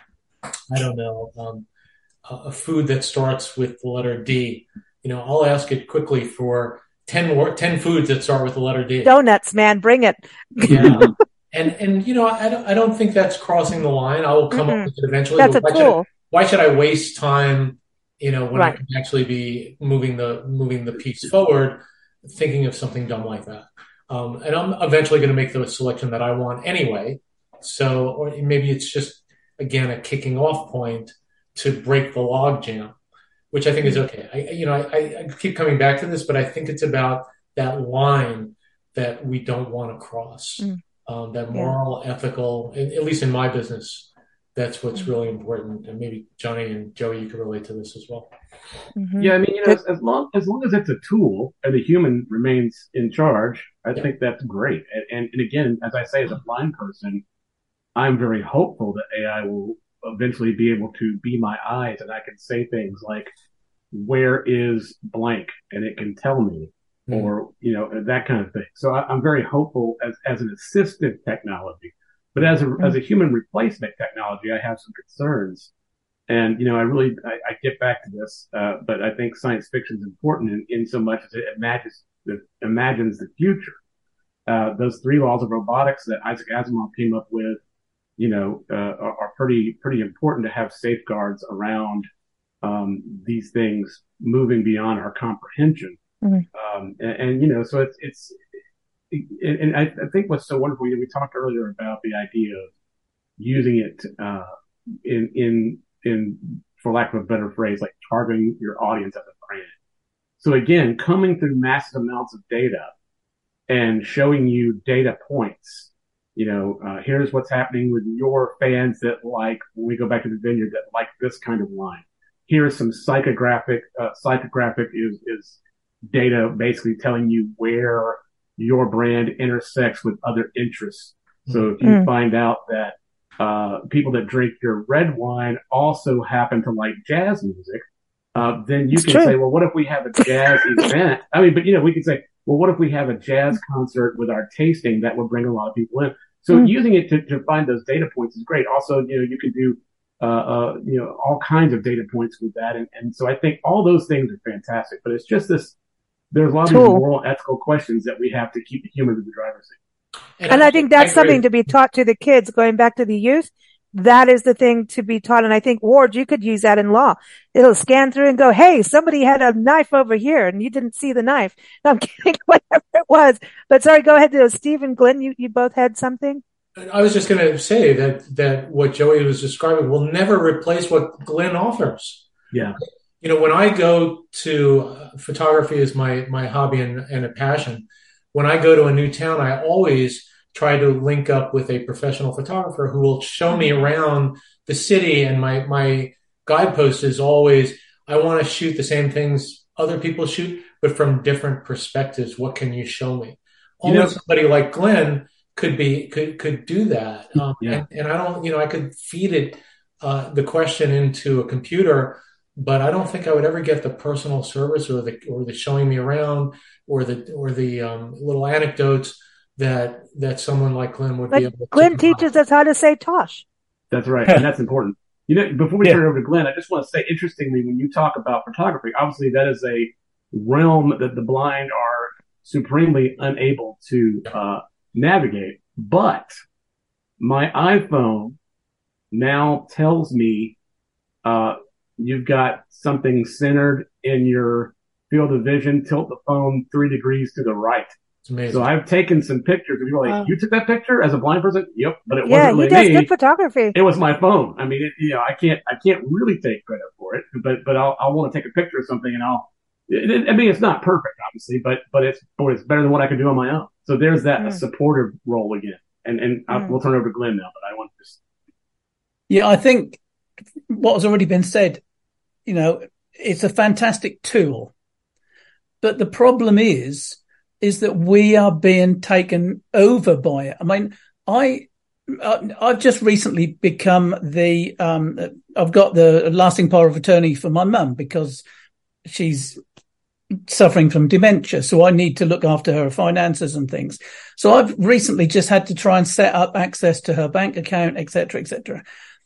don't know, um, a food that starts with the letter D, you know, I'll ask it quickly for ten, wor- ten foods that start with the letter D. Donuts, man, bring it. Yeah. And, and, you know, I don't, I don't think that's crossing the line. I will come mm-hmm. up with it eventually. That's a why tool. Should I, why should I waste time, you know, when right. I can actually be moving the, moving the piece forward, thinking of something dumb like that. Um, and I'm eventually going to make the selection that I want anyway. So, or maybe it's just, again, a kicking off point to break the log jam, which I think is okay. I, you know, I, I keep coming back to this, but I think it's about that line that we don't want to cross, mm. um, that moral, yeah. ethical, at least in my business, that's what's mm. really important. And maybe Johnny and Joey, you can relate to this as well. Mm-hmm. Yeah, I mean, you know, as, as long as long as it's a tool and the human remains in charge, I yeah. think that's great. And, and and again, as I say, as a blind person, I'm very hopeful that A I will eventually be able to be my eyes, and I can say things like, "Where is blank?" and it can tell me, mm. or you know, that kind of thing. So I, I'm very hopeful as as an assistive technology, but as a mm. as a human replacement technology, I have some concerns. And, you know, I really, I, I get back to this, uh, but I think science fiction is important in, in so much as it imagines the, imagines the future. Uh, those three laws of robotics that Isaac Asimov came up with, you know, uh, are, are pretty, pretty important to have safeguards around, um, these things moving beyond our comprehension. Mm-hmm. Um, and, and, you know, so it's, it's, and, and I, I think what's so wonderful, you know, we talked earlier about the idea of using it, uh, in, in, in, for lack of a better phrase, like targeting your audience as a brand. So again, coming through massive amounts of data and showing you data points you know, uh, here's what's happening with your fans that like, when we go back to the vineyard, that like this kind of wine. Here's some psychographic, uh, psychographic is, is data basically telling you where your brand intersects with other interests. So if you mm. find out that, uh, people that drink your red wine also happen to like jazz music, uh, then you it's can true. say, well, what if we have a jazz event? I mean, but you know, we could say, well, what if we have a jazz concert with our tasting that would bring a lot of people in? So mm. using it to, to find those data points is great. Also, you know, you can do, uh, uh, you know, all kinds of data points with that. And, and so I think all those things are fantastic, but it's just this, there's a lot cool. of these moral, ethical questions that we have to keep the humans in the driver's seat. And, and I think that's I something to be taught to the kids, going back to the youth. That is the thing to be taught. And I think, Ward, you could use that in law. It'll scan through and go, hey, somebody had a knife over here and you didn't see the knife. No, I'm kidding, whatever it was. But sorry, go ahead. Steve and Glenn, you, you both had something? I was just going to say that, that what Joey was describing will never replace what Glenn offers. Yeah. You know, when I go to uh, photography is my, my hobby and, and a passion. When I go to a new town, I always try to link up with a professional photographer who will show me around the city. And my, my guidepost is always, I want to shoot the same things other people shoot, but from different perspectives. What can you show me? Only you know, somebody like Glenn could be, could, could do that. Um, yeah. and, and I don't, you know, I could feed it, uh, the question into a computer, but I don't think I would ever get the personal service or the, or the showing me around or the, or the, um, little anecdotes that that someone like Glenn would but be able to. Glenn teaches us how to say Tosh. That's right, and that's important. You know, before we yeah. turn it over to Glenn, I just want to say, interestingly, when you talk about photography, obviously that is a realm that the blind are supremely unable to uh, navigate. But my iPhone now tells me uh, you've got something centered in your field of vision. Tilt the phone three degrees to the right. So I've taken some pictures and people are like, uh, you took that picture as a blind person? Yep. But it yeah, wasn't really me. Yeah, he does me. good photography. It was my phone. I mean, it, you know, I can't, I can't really take credit for it, but, but I'll, I'll want to take a picture of something and I'll, it, I mean, it's not perfect, obviously, but, but it's, boy, it's better than what I could do on my own. So there's that mm. supportive role again. And, and mm. we'll turn over to Glenn now, but I want to just. Yeah, I think what has already been said, you know, it's a fantastic tool, but the problem is, is that we are being taken over by it. I mean, I, I've just recently become the, um, I've got the lasting power of attorney for my mum because she's suffering from dementia. So I need to look after her finances and things. So I've recently just had to try and set up access to her bank account, et cetera, et cetera.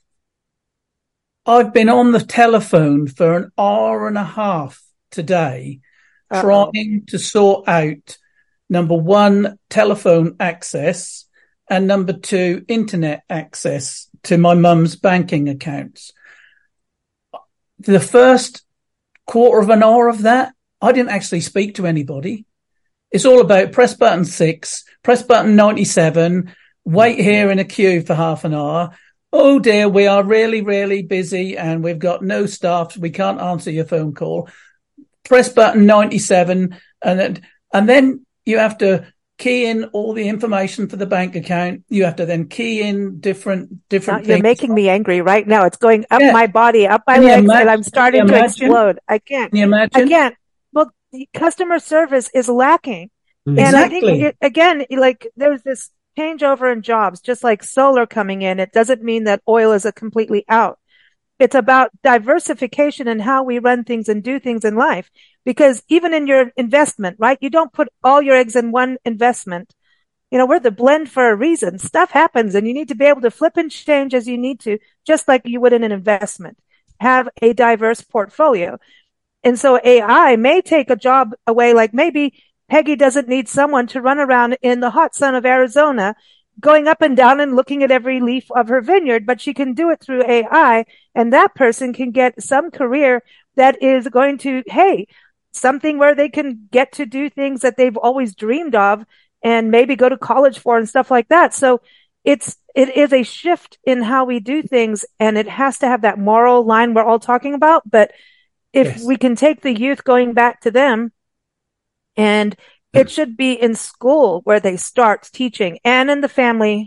I've been on the telephone for an hour and a half today Uh-oh. trying to sort out, number one, telephone access, and number two, internet access to my mum's banking accounts. The first quarter of an hour of that, I didn't actually speak to anybody. It's all about press button six, press button ninety-seven, wait here in a queue for half an hour. Oh dear, we are really, really busy and we've got no staff. We can't answer your phone call. Press button ninety-seven, and then, and then you have to key in all the information for the bank account. You have to then key in different, different You're things. making me angry right now. It's going up yeah. my body, up my Can legs, imagine? and I'm starting to explode. I can't. Can you imagine? I can't. Well, the customer service is lacking. Exactly. And I think, it, again, like there's this changeover in jobs, just like solar coming in. It doesn't mean that oil is a completely out. It's about diversification and how we run things and do things in life. Because even in your investment, right? You don't put all your eggs in one investment. You know, we're the blend for a reason. Stuff happens and you need to be able to flip and change as you need to, just like you would in an investment. Have a diverse portfolio. And so A I may take a job away, like maybe Peggy doesn't need someone to run around in the hot sun of Arizona going up and down and looking at every leaf of her vineyard, but she can do it through A I, and that person can get some career that is going to, hey, something where they can get to do things that they've always dreamed of and maybe go to college for and stuff like that. So it's, it is a shift in how we do things, and it has to have that moral line we're all talking about. But if yes. we can take the youth going back to them, and it should be in school where they start teaching, and in the family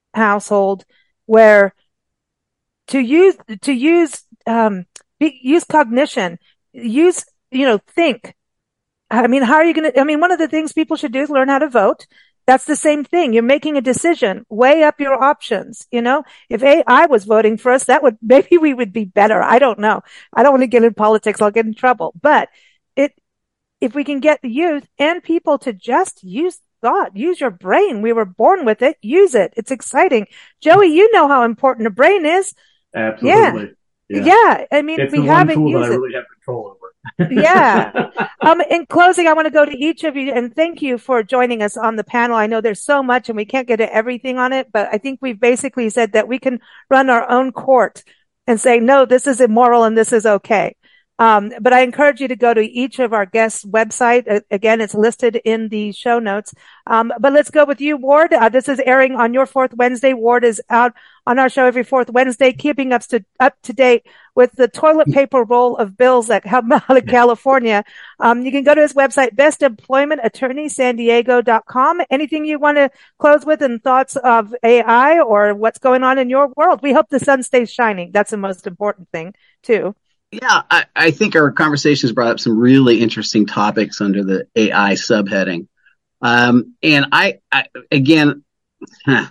household where to use, to use, um, be, use cognition, use, you know, think. I mean, how are you going to, I mean, one of the things people should do is learn how to vote. That's the same thing. You're making a decision. Weigh up your options. You know, if A I was voting for us, that would, maybe we would be better. I don't know. I don't want to get in politics. I'll get in trouble. But it, if we can get the youth and people to just use thought, use your brain. We were born with it. Use it. It's exciting. Joey, you know how important a brain is. Absolutely. Yeah. Yeah. yeah. I mean, it's we the haven't one tool used that I it. really have control over. Yeah. Um, in closing, I want to go to each of you and thank you for joining us on the panel. I know there's so much and we can't get to everything on it, but I think we've basically said that we can run our own court and say, no, this is immoral and this is okay. Um, but I encourage you to go to each of our guests' website. Uh, again, it's listed in the show notes. Um, but let's go with you, Ward. Uh, this is airing on your fourth Wednesday. Ward is out on our show every fourth Wednesday, keeping us to, up to date with the toilet paper roll of bills that come out of California. Um, you can go to his website, best employment attorney san diego dot com. Anything you want to close with and thoughts of A I or what's going on in your world? We hope the sun stays shining. That's the most important thing, too. Yeah, I, I think our conversations brought up some really interesting topics under the A I subheading. Um, and I, I again, huh,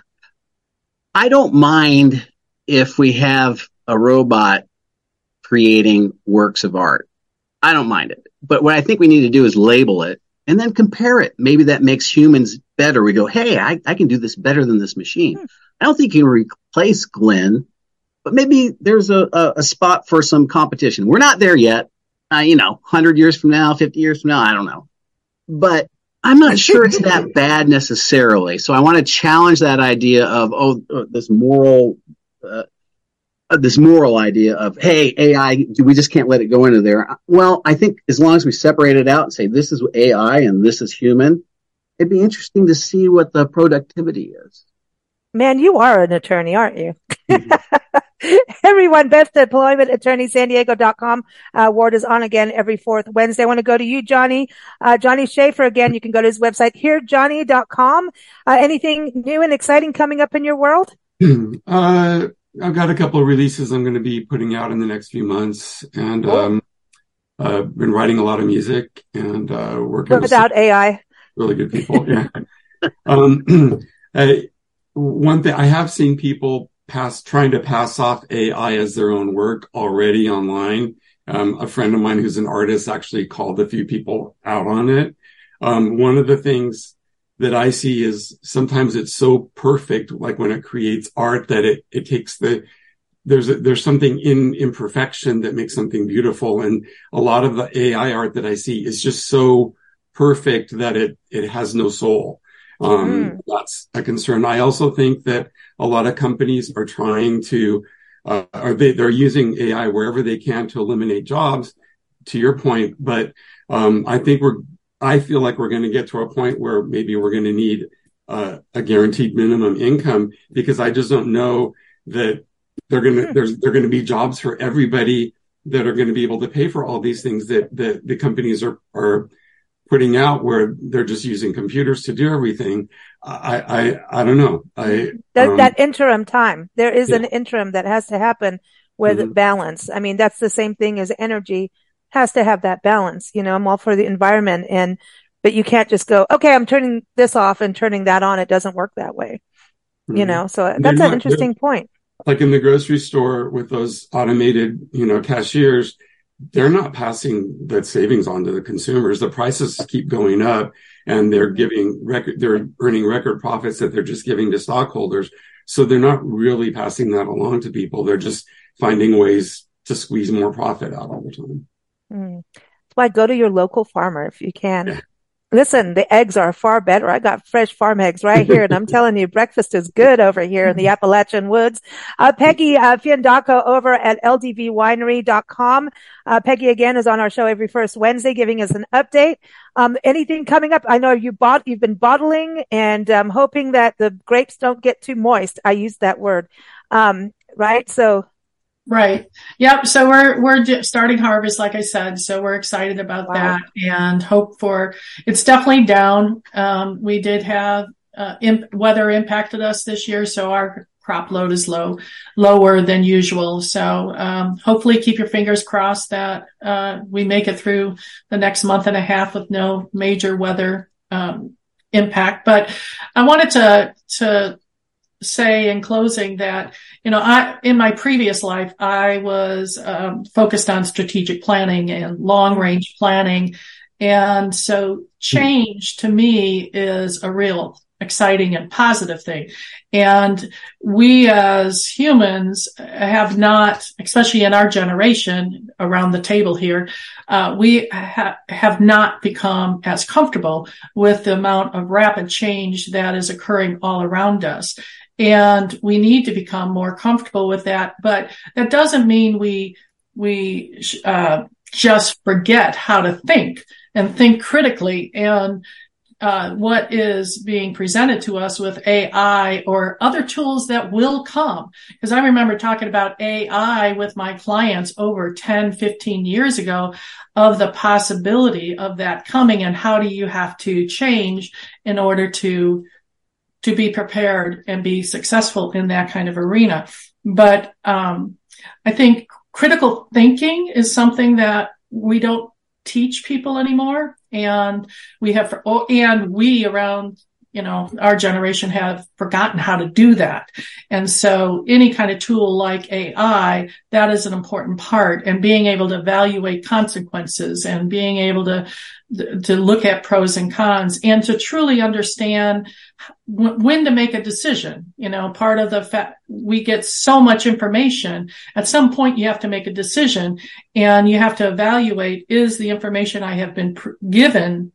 I don't mind if we have a robot creating works of art. I don't mind it. But what I think we need to do is label it and then compare it. Maybe that makes humans better. We go, hey, I, I can do this better than this machine. Hmm. I don't think you can replace Glenn. But maybe there's a, a, a spot for some competition. We're not there yet. Uh, you know, one hundred years from now, fifty years from now, I don't know. But I'm not sure it's that bad necessarily. So I want to challenge that idea of, oh, uh, this moral, uh, uh, this moral idea of, hey, A I, we just can't let it go into there. Well, I think as long as we separate it out and say this is A I and this is human, it'd be interesting to see what the productivity is. Man, you are an attorney, aren't you? Everyone, best employment attorney san diego dot com. Uh, Ward is on again every fourth Wednesday. I want to go to you, Johnny. Uh, Johnny Schaefer, again, you can go to his website, hear johnny dot com. Uh, anything new and exciting coming up in your world? Uh, I've got a couple of releases I'm going to be putting out in the next few months. And, cool. um, uh, been writing a lot of music and, uh, working without with A I. Really good people. Yeah. um, I, one thing I have seen people pass, trying to pass off A I as their own work already online. Um, a friend of mine who's an artist actually called a few people out on it. Um, one of the things that I see is sometimes it's so perfect, like when it creates art, that it, it takes the, there's a, there's something in imperfection that makes something beautiful. And a lot of the A I art that I see is just so perfect that it, it has no soul. Um, mm. That's a concern. I also think that a lot of companies are trying to, uh, are they, they're using A I wherever they can to eliminate jobs, to your point. But, um, I think we're, I feel like we're going to get to a point where maybe we're going to need, uh, a guaranteed minimum income, because I just don't know that they're going to, there's, they're going to be jobs for everybody that are going to be able to pay for all these things that, that the companies are, are, putting out, where they're just using computers to do everything. I, I, I don't know. I, that, um, that interim time, there is yeah. an interim that has to happen with mm-hmm. balance. I mean, that's the same thing as energy has to have that balance. You know, I'm all for the environment, and, but you can't just go, okay, I'm turning this off and turning that on. It doesn't work that way. Mm-hmm. You know, so and that's not, an interesting point. Like in the grocery store with those automated, you know, cashiers, they're not passing that savings on to the consumers. The prices keep going up, and they're giving record, they're earning record profits that they're just giving to stockholders. So they're not really passing that along to people. They're just finding ways to squeeze more profit out all the time. Mm. That's why go to your local farmer if you can. Yeah. Listen, the eggs are far better. I got fresh farm eggs right here, and I'm telling you, breakfast is good over here in the Appalachian woods. Uh, Peggy uh, Fiandaco over at L D V winery dot com. Uh, Peggy, again, is on our show every first Wednesday, giving us an update. Um, anything coming up? I know you bought, you've been bottling, and I'm um, hoping that the grapes don't get too moist. I used that word. Um, right? So. Right. Yep. So we're, we're starting harvest, like I said. So we're excited about wow. that and hope for, it's definitely down. Um, we did have uh, imp- weather impacted us this year, so our crop load is low, lower than usual. So um, hopefully keep your fingers crossed that uh, we make it through the next month and a half with no major weather um, impact. But I wanted to to say in closing that, you know, I in my previous life, I was um, focused on strategic planning and long range planning. And so change to me is a real exciting and positive thing. And we as humans have not, especially in our generation around the table here, uh, we ha- have not become as comfortable with the amount of rapid change that is occurring all around us. And we need to become more comfortable with that. But that doesn't mean we, we, uh, just forget how to think and think critically. And Uh, what is being presented to us with A I or other tools that will come. Because I remember talking about A I with my clients over ten, fifteen years ago of the possibility of that coming and how do you have to change in order to, to be prepared and be successful in that kind of arena. But, um, I think critical thinking is something that we don't teach people anymore. And we have, and we around, you know, our generation have forgotten how to do that. And so any kind of tool like A I, that is an important part, and being able to evaluate consequences and being able to, to look at pros and cons and to truly understand when to make a decision. You know, part of the fact we get so much information, at some point you have to make a decision and you have to evaluate, is the information I have been pr- given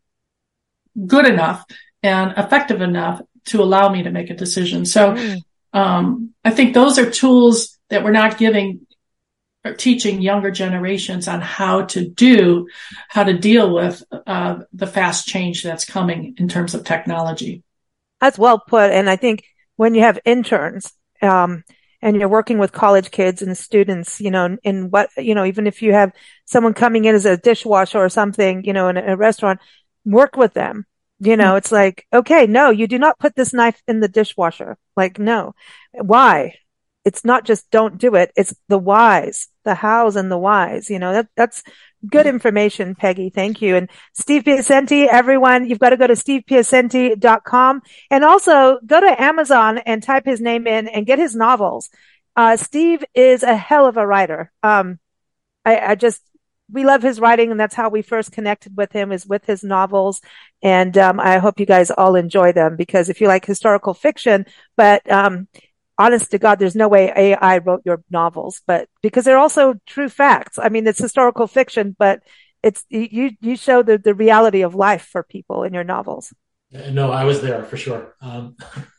good enough and effective enough to allow me to make a decision? So, um, I think those are tools that we're not giving or teaching younger generations on how to do, how to deal with, uh, the fast change that's coming in terms of technology. That's well put. And I think when you have interns, um, and you're working with college kids and students, you know, in what, you know, even if you have someone coming in as a dishwasher or something, you know, in a, a restaurant, work with them. You know, it's like, okay, no, you do not put this knife in the dishwasher. Like, no. Why? It's not just don't do it. It's the whys, the hows and the whys. You know, that, that's good information, Peggy. Thank you. And Steve Piacenti, everyone, you've got to go to steve piacenti dot com and also go to Amazon and type his name in and get his novels. Uh, Steve is a hell of a writer. Um, I, I just, we love his writing, and that's how we first connected with him, is with his novels. And, um, I hope you guys all enjoy them, because if you like historical fiction, but, um, honest to God, there's no way A I wrote your novels, but because they're also true facts. I mean, it's historical fiction, but it's, you, you show the, the reality of life for people in your novels. No, I was there for sure. Um,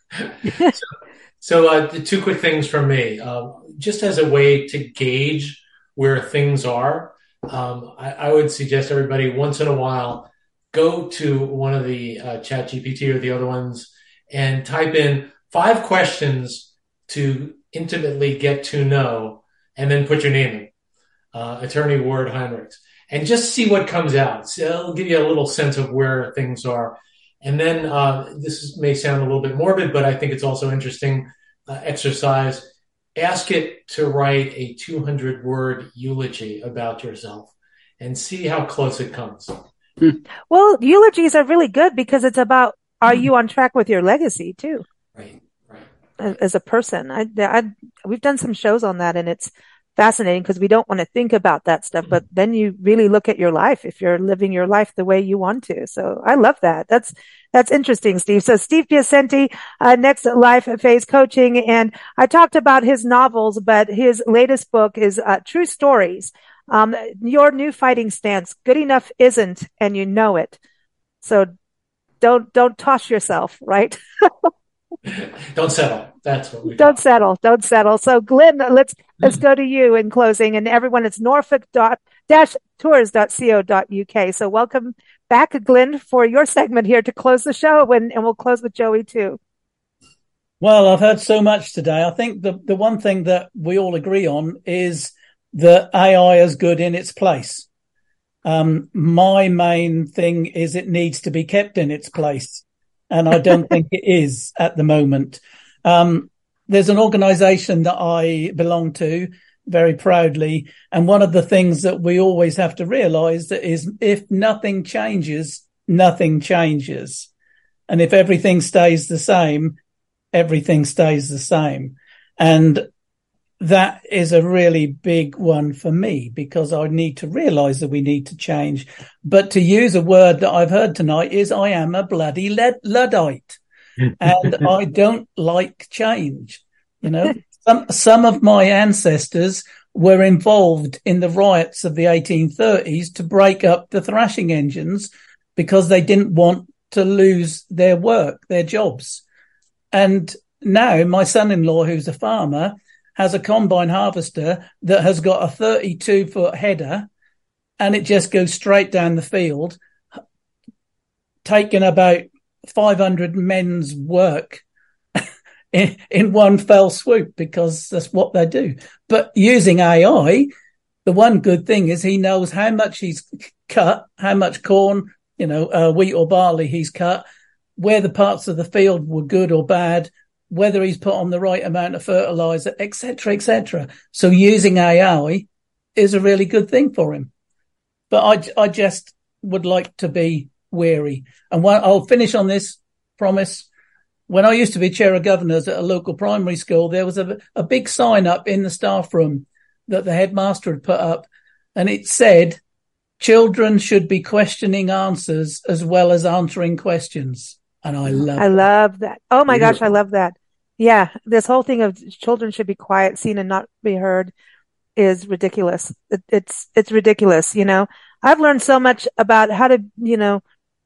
so, so uh, two quick things from me, uh, just as a way to gauge where things are. Um, I, I would suggest everybody once in a while go to one of the uh, Chat G P T or the other ones and type in five questions to intimately get to know, and then put your name in, uh, Attorney Ward Heinrichs, and just see what comes out. So it'll give you a little sense of where things are. And then uh, this is, may sound a little bit morbid, but I think it's also interesting uh, exercise. Ask it to write a two hundred word eulogy about yourself and see how close it comes. Well, eulogies are really good because it's about, are you on track with your legacy too? Right, right. As a person. I, I, we've done some shows on that, and it's fascinating because we don't want to think about that stuff, but then you really look at your life if you're living your life the way you want to. So I love that. That's, that's interesting, Steve. So Steve Piacenti, uh, Next Life Phase Coaching. And I talked about his novels, but his latest book is, uh, True Stories. Um, Your New Fighting Stance. Good enough isn't, and you know it. So don't, don't toss yourself, right? Don't settle. That's what we don't settle. Don't settle. So Glenn, let's, let's go to you in closing, and everyone, it's norfolk dash tours dot co dot uk. So welcome back, Glenn, for your segment here to close the show, and, and we'll close with Joey too. Well, I've heard so much today. I think the, the one thing that we all agree on is that A I is good in its place. Um, my main thing is it needs to be kept in its place. And I don't think it is at the moment. Um, there's an organization that I belong to very proudly. And one of the things that we always have to realize that is if nothing changes, nothing changes. And if everything stays the same, everything stays the same. And that is a really big one for me because I need to realize that we need to change. But to use a word that I've heard tonight is I am a bloody Luddite and I don't like change. You know, some, some of my ancestors were involved in the riots of the eighteen thirties to break up the thrashing engines because they didn't want to lose their work, their jobs. And now my son-in-law, who's a farmer, has a combine harvester that has got a thirty-two foot header and it just goes straight down the field, taking about five hundred men's work in, in one fell swoop because that's what they do. But using A I, the one good thing is he knows how much he's cut, how much corn, you know, uh, wheat or barley he's cut, where the parts of the field were good or bad, whether he's put on the right amount of fertilizer, et cetera, et cetera. So using A I is a really good thing for him. But I, I just would like to be wary. And when, I'll finish on this, promise. When I used to be chair of governors at a local primary school, there was a, a big sign up in the staff room that the headmaster had put up, and it said, children should be questioning answers as well as answering questions. And I love I that. love that. Oh my Beautiful. gosh, I love that. Yeah, this whole thing of children should be quiet, seen and not be heard is ridiculous. It, it's it's ridiculous, you know. I've learned so much about how to, you know,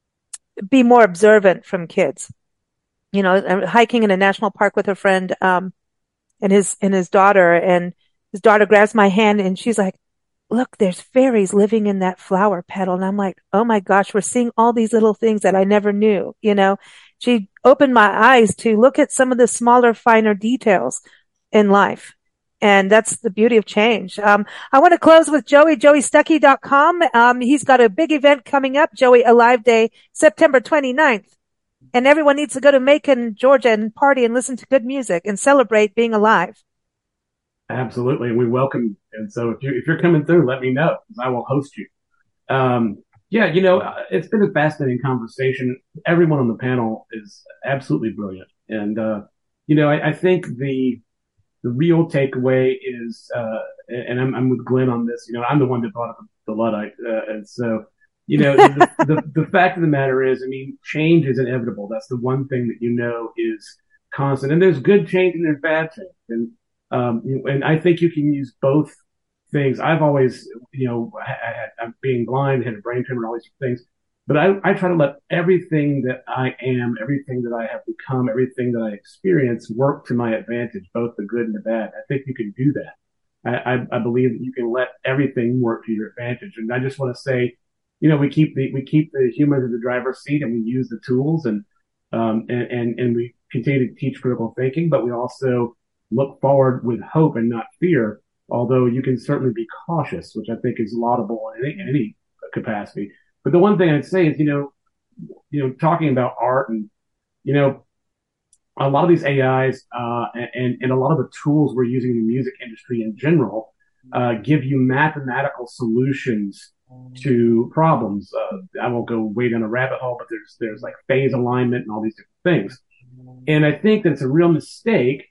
be more observant from kids. You know, I'm hiking in a national park with a friend um and his and his daughter, and his daughter grabs my hand and she's like, look, there's fairies living in that flower petal. And I'm like, oh my gosh, we're seeing all these little things that I never knew. You know, she opened my eyes to look at some of the smaller, finer details in life. And that's the beauty of change. Um, I want to close with Joey, joey stuckey dot com. Um, he's got a big event coming up, Joey Alive Day, September twenty-ninth. And everyone needs to go to Macon, Georgia and party and listen to good music and celebrate being alive. Absolutely. We welcome. And so if you, if you're coming through, let me know because I will host you. Um, yeah, you know, it's been a fascinating conversation. Everyone on the panel is absolutely brilliant. And, uh, you know, I, I think the, the real takeaway is, uh, and I'm, I'm with Glenn on this, you know, I'm the one that brought up the Luddite. Uh, and so, you know, the, the, the fact of the matter is, I mean, change is inevitable. That's the one thing that you know is constant. And there's good change and there's bad change. And, Um, and I think you can use both things. I've always, you know, I, I, I'm being blind, had a brain tumor, and all these things. But I, I try to let everything that I am, everything that I have become, everything that I experience work to my advantage, both the good and the bad. I think you can do that. I, I, I believe that you can let everything work to your advantage. And I just want to say, you know, we keep the we keep the humans in the driver's seat, and we use the tools, and um, and, and and we continue to teach critical thinking, but we also look forward with hope and not fear, although you can certainly be cautious, which I think is laudable in any, in any capacity. But the one thing I'd say is, you know, you know, talking about art and, you know, a lot of these A Is, uh, and, and a lot of the tools we're using in the music industry in general, uh, give you mathematical solutions to problems. Uh, I won't go way down a rabbit hole, but there's, there's like phase alignment and all these different things. And I think that it's a real mistake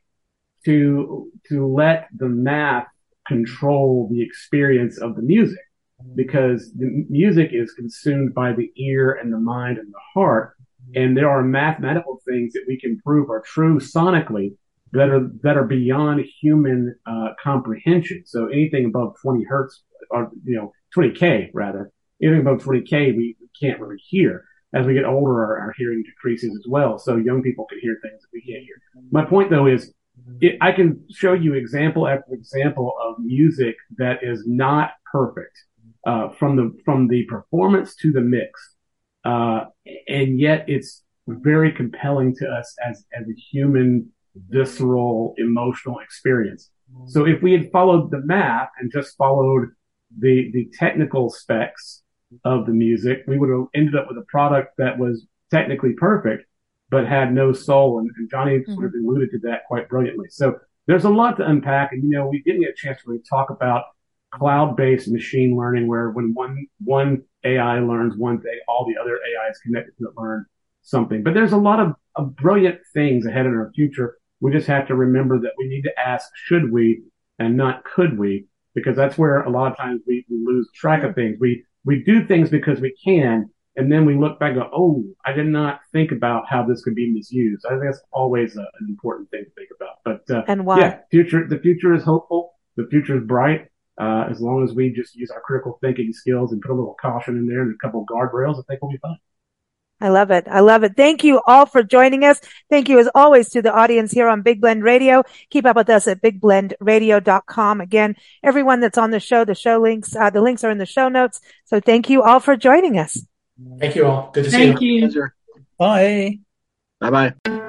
to to let the math control the experience of the music, because the music is consumed by the ear and the mind and the heart, and there are mathematical things that we can prove are true sonically that are that are beyond human uh, comprehension. So anything above twenty hertz, or you know twenty K rather, anything above twenty K we, we can't really hear. As we get older, our, our hearing decreases as well. So young people can hear things that we can't hear. My point though is, It, I can show you example after example of music that is not perfect, uh, from the from the performance to the mix, uh, and yet it's very compelling to us as as a human, visceral, emotional experience. So if we had followed the math and just followed the the technical specs of the music, we would have ended up with a product that was technically perfect, but had no soul. And, and Johnny mm-hmm. sort of alluded to that quite brilliantly. So there's a lot to unpack. And, you know, we didn't get a chance to really talk about cloud-based machine learning, where when one, one A I learns one thing, all the other A Is connected to it learn something. But there's a lot of, of brilliant things ahead in our future. We just have to remember that we need to ask, should we, and not could we, because that's where a lot of times we, we lose track of things. We, we do things because we can, and then we look back and go, oh, I did not think about how this could be misused. I think that's always a, an important thing to think about. But, uh, and why? Yeah, future, the future is hopeful. The future is bright. Uh, as long as we just use our critical thinking skills and put a little caution in there and a couple of guardrails, I think we'll be fine. I love it. I love it. Thank you all for joining us. Thank you as always to the audience here on Big Blend Radio. Keep up with us at big blend radio dot com. Again, everyone that's on the show, the show links, uh, the links are in the show notes. So thank you all for joining us. Thank you all. Good to Thank see you. you. Bye. Bye-bye.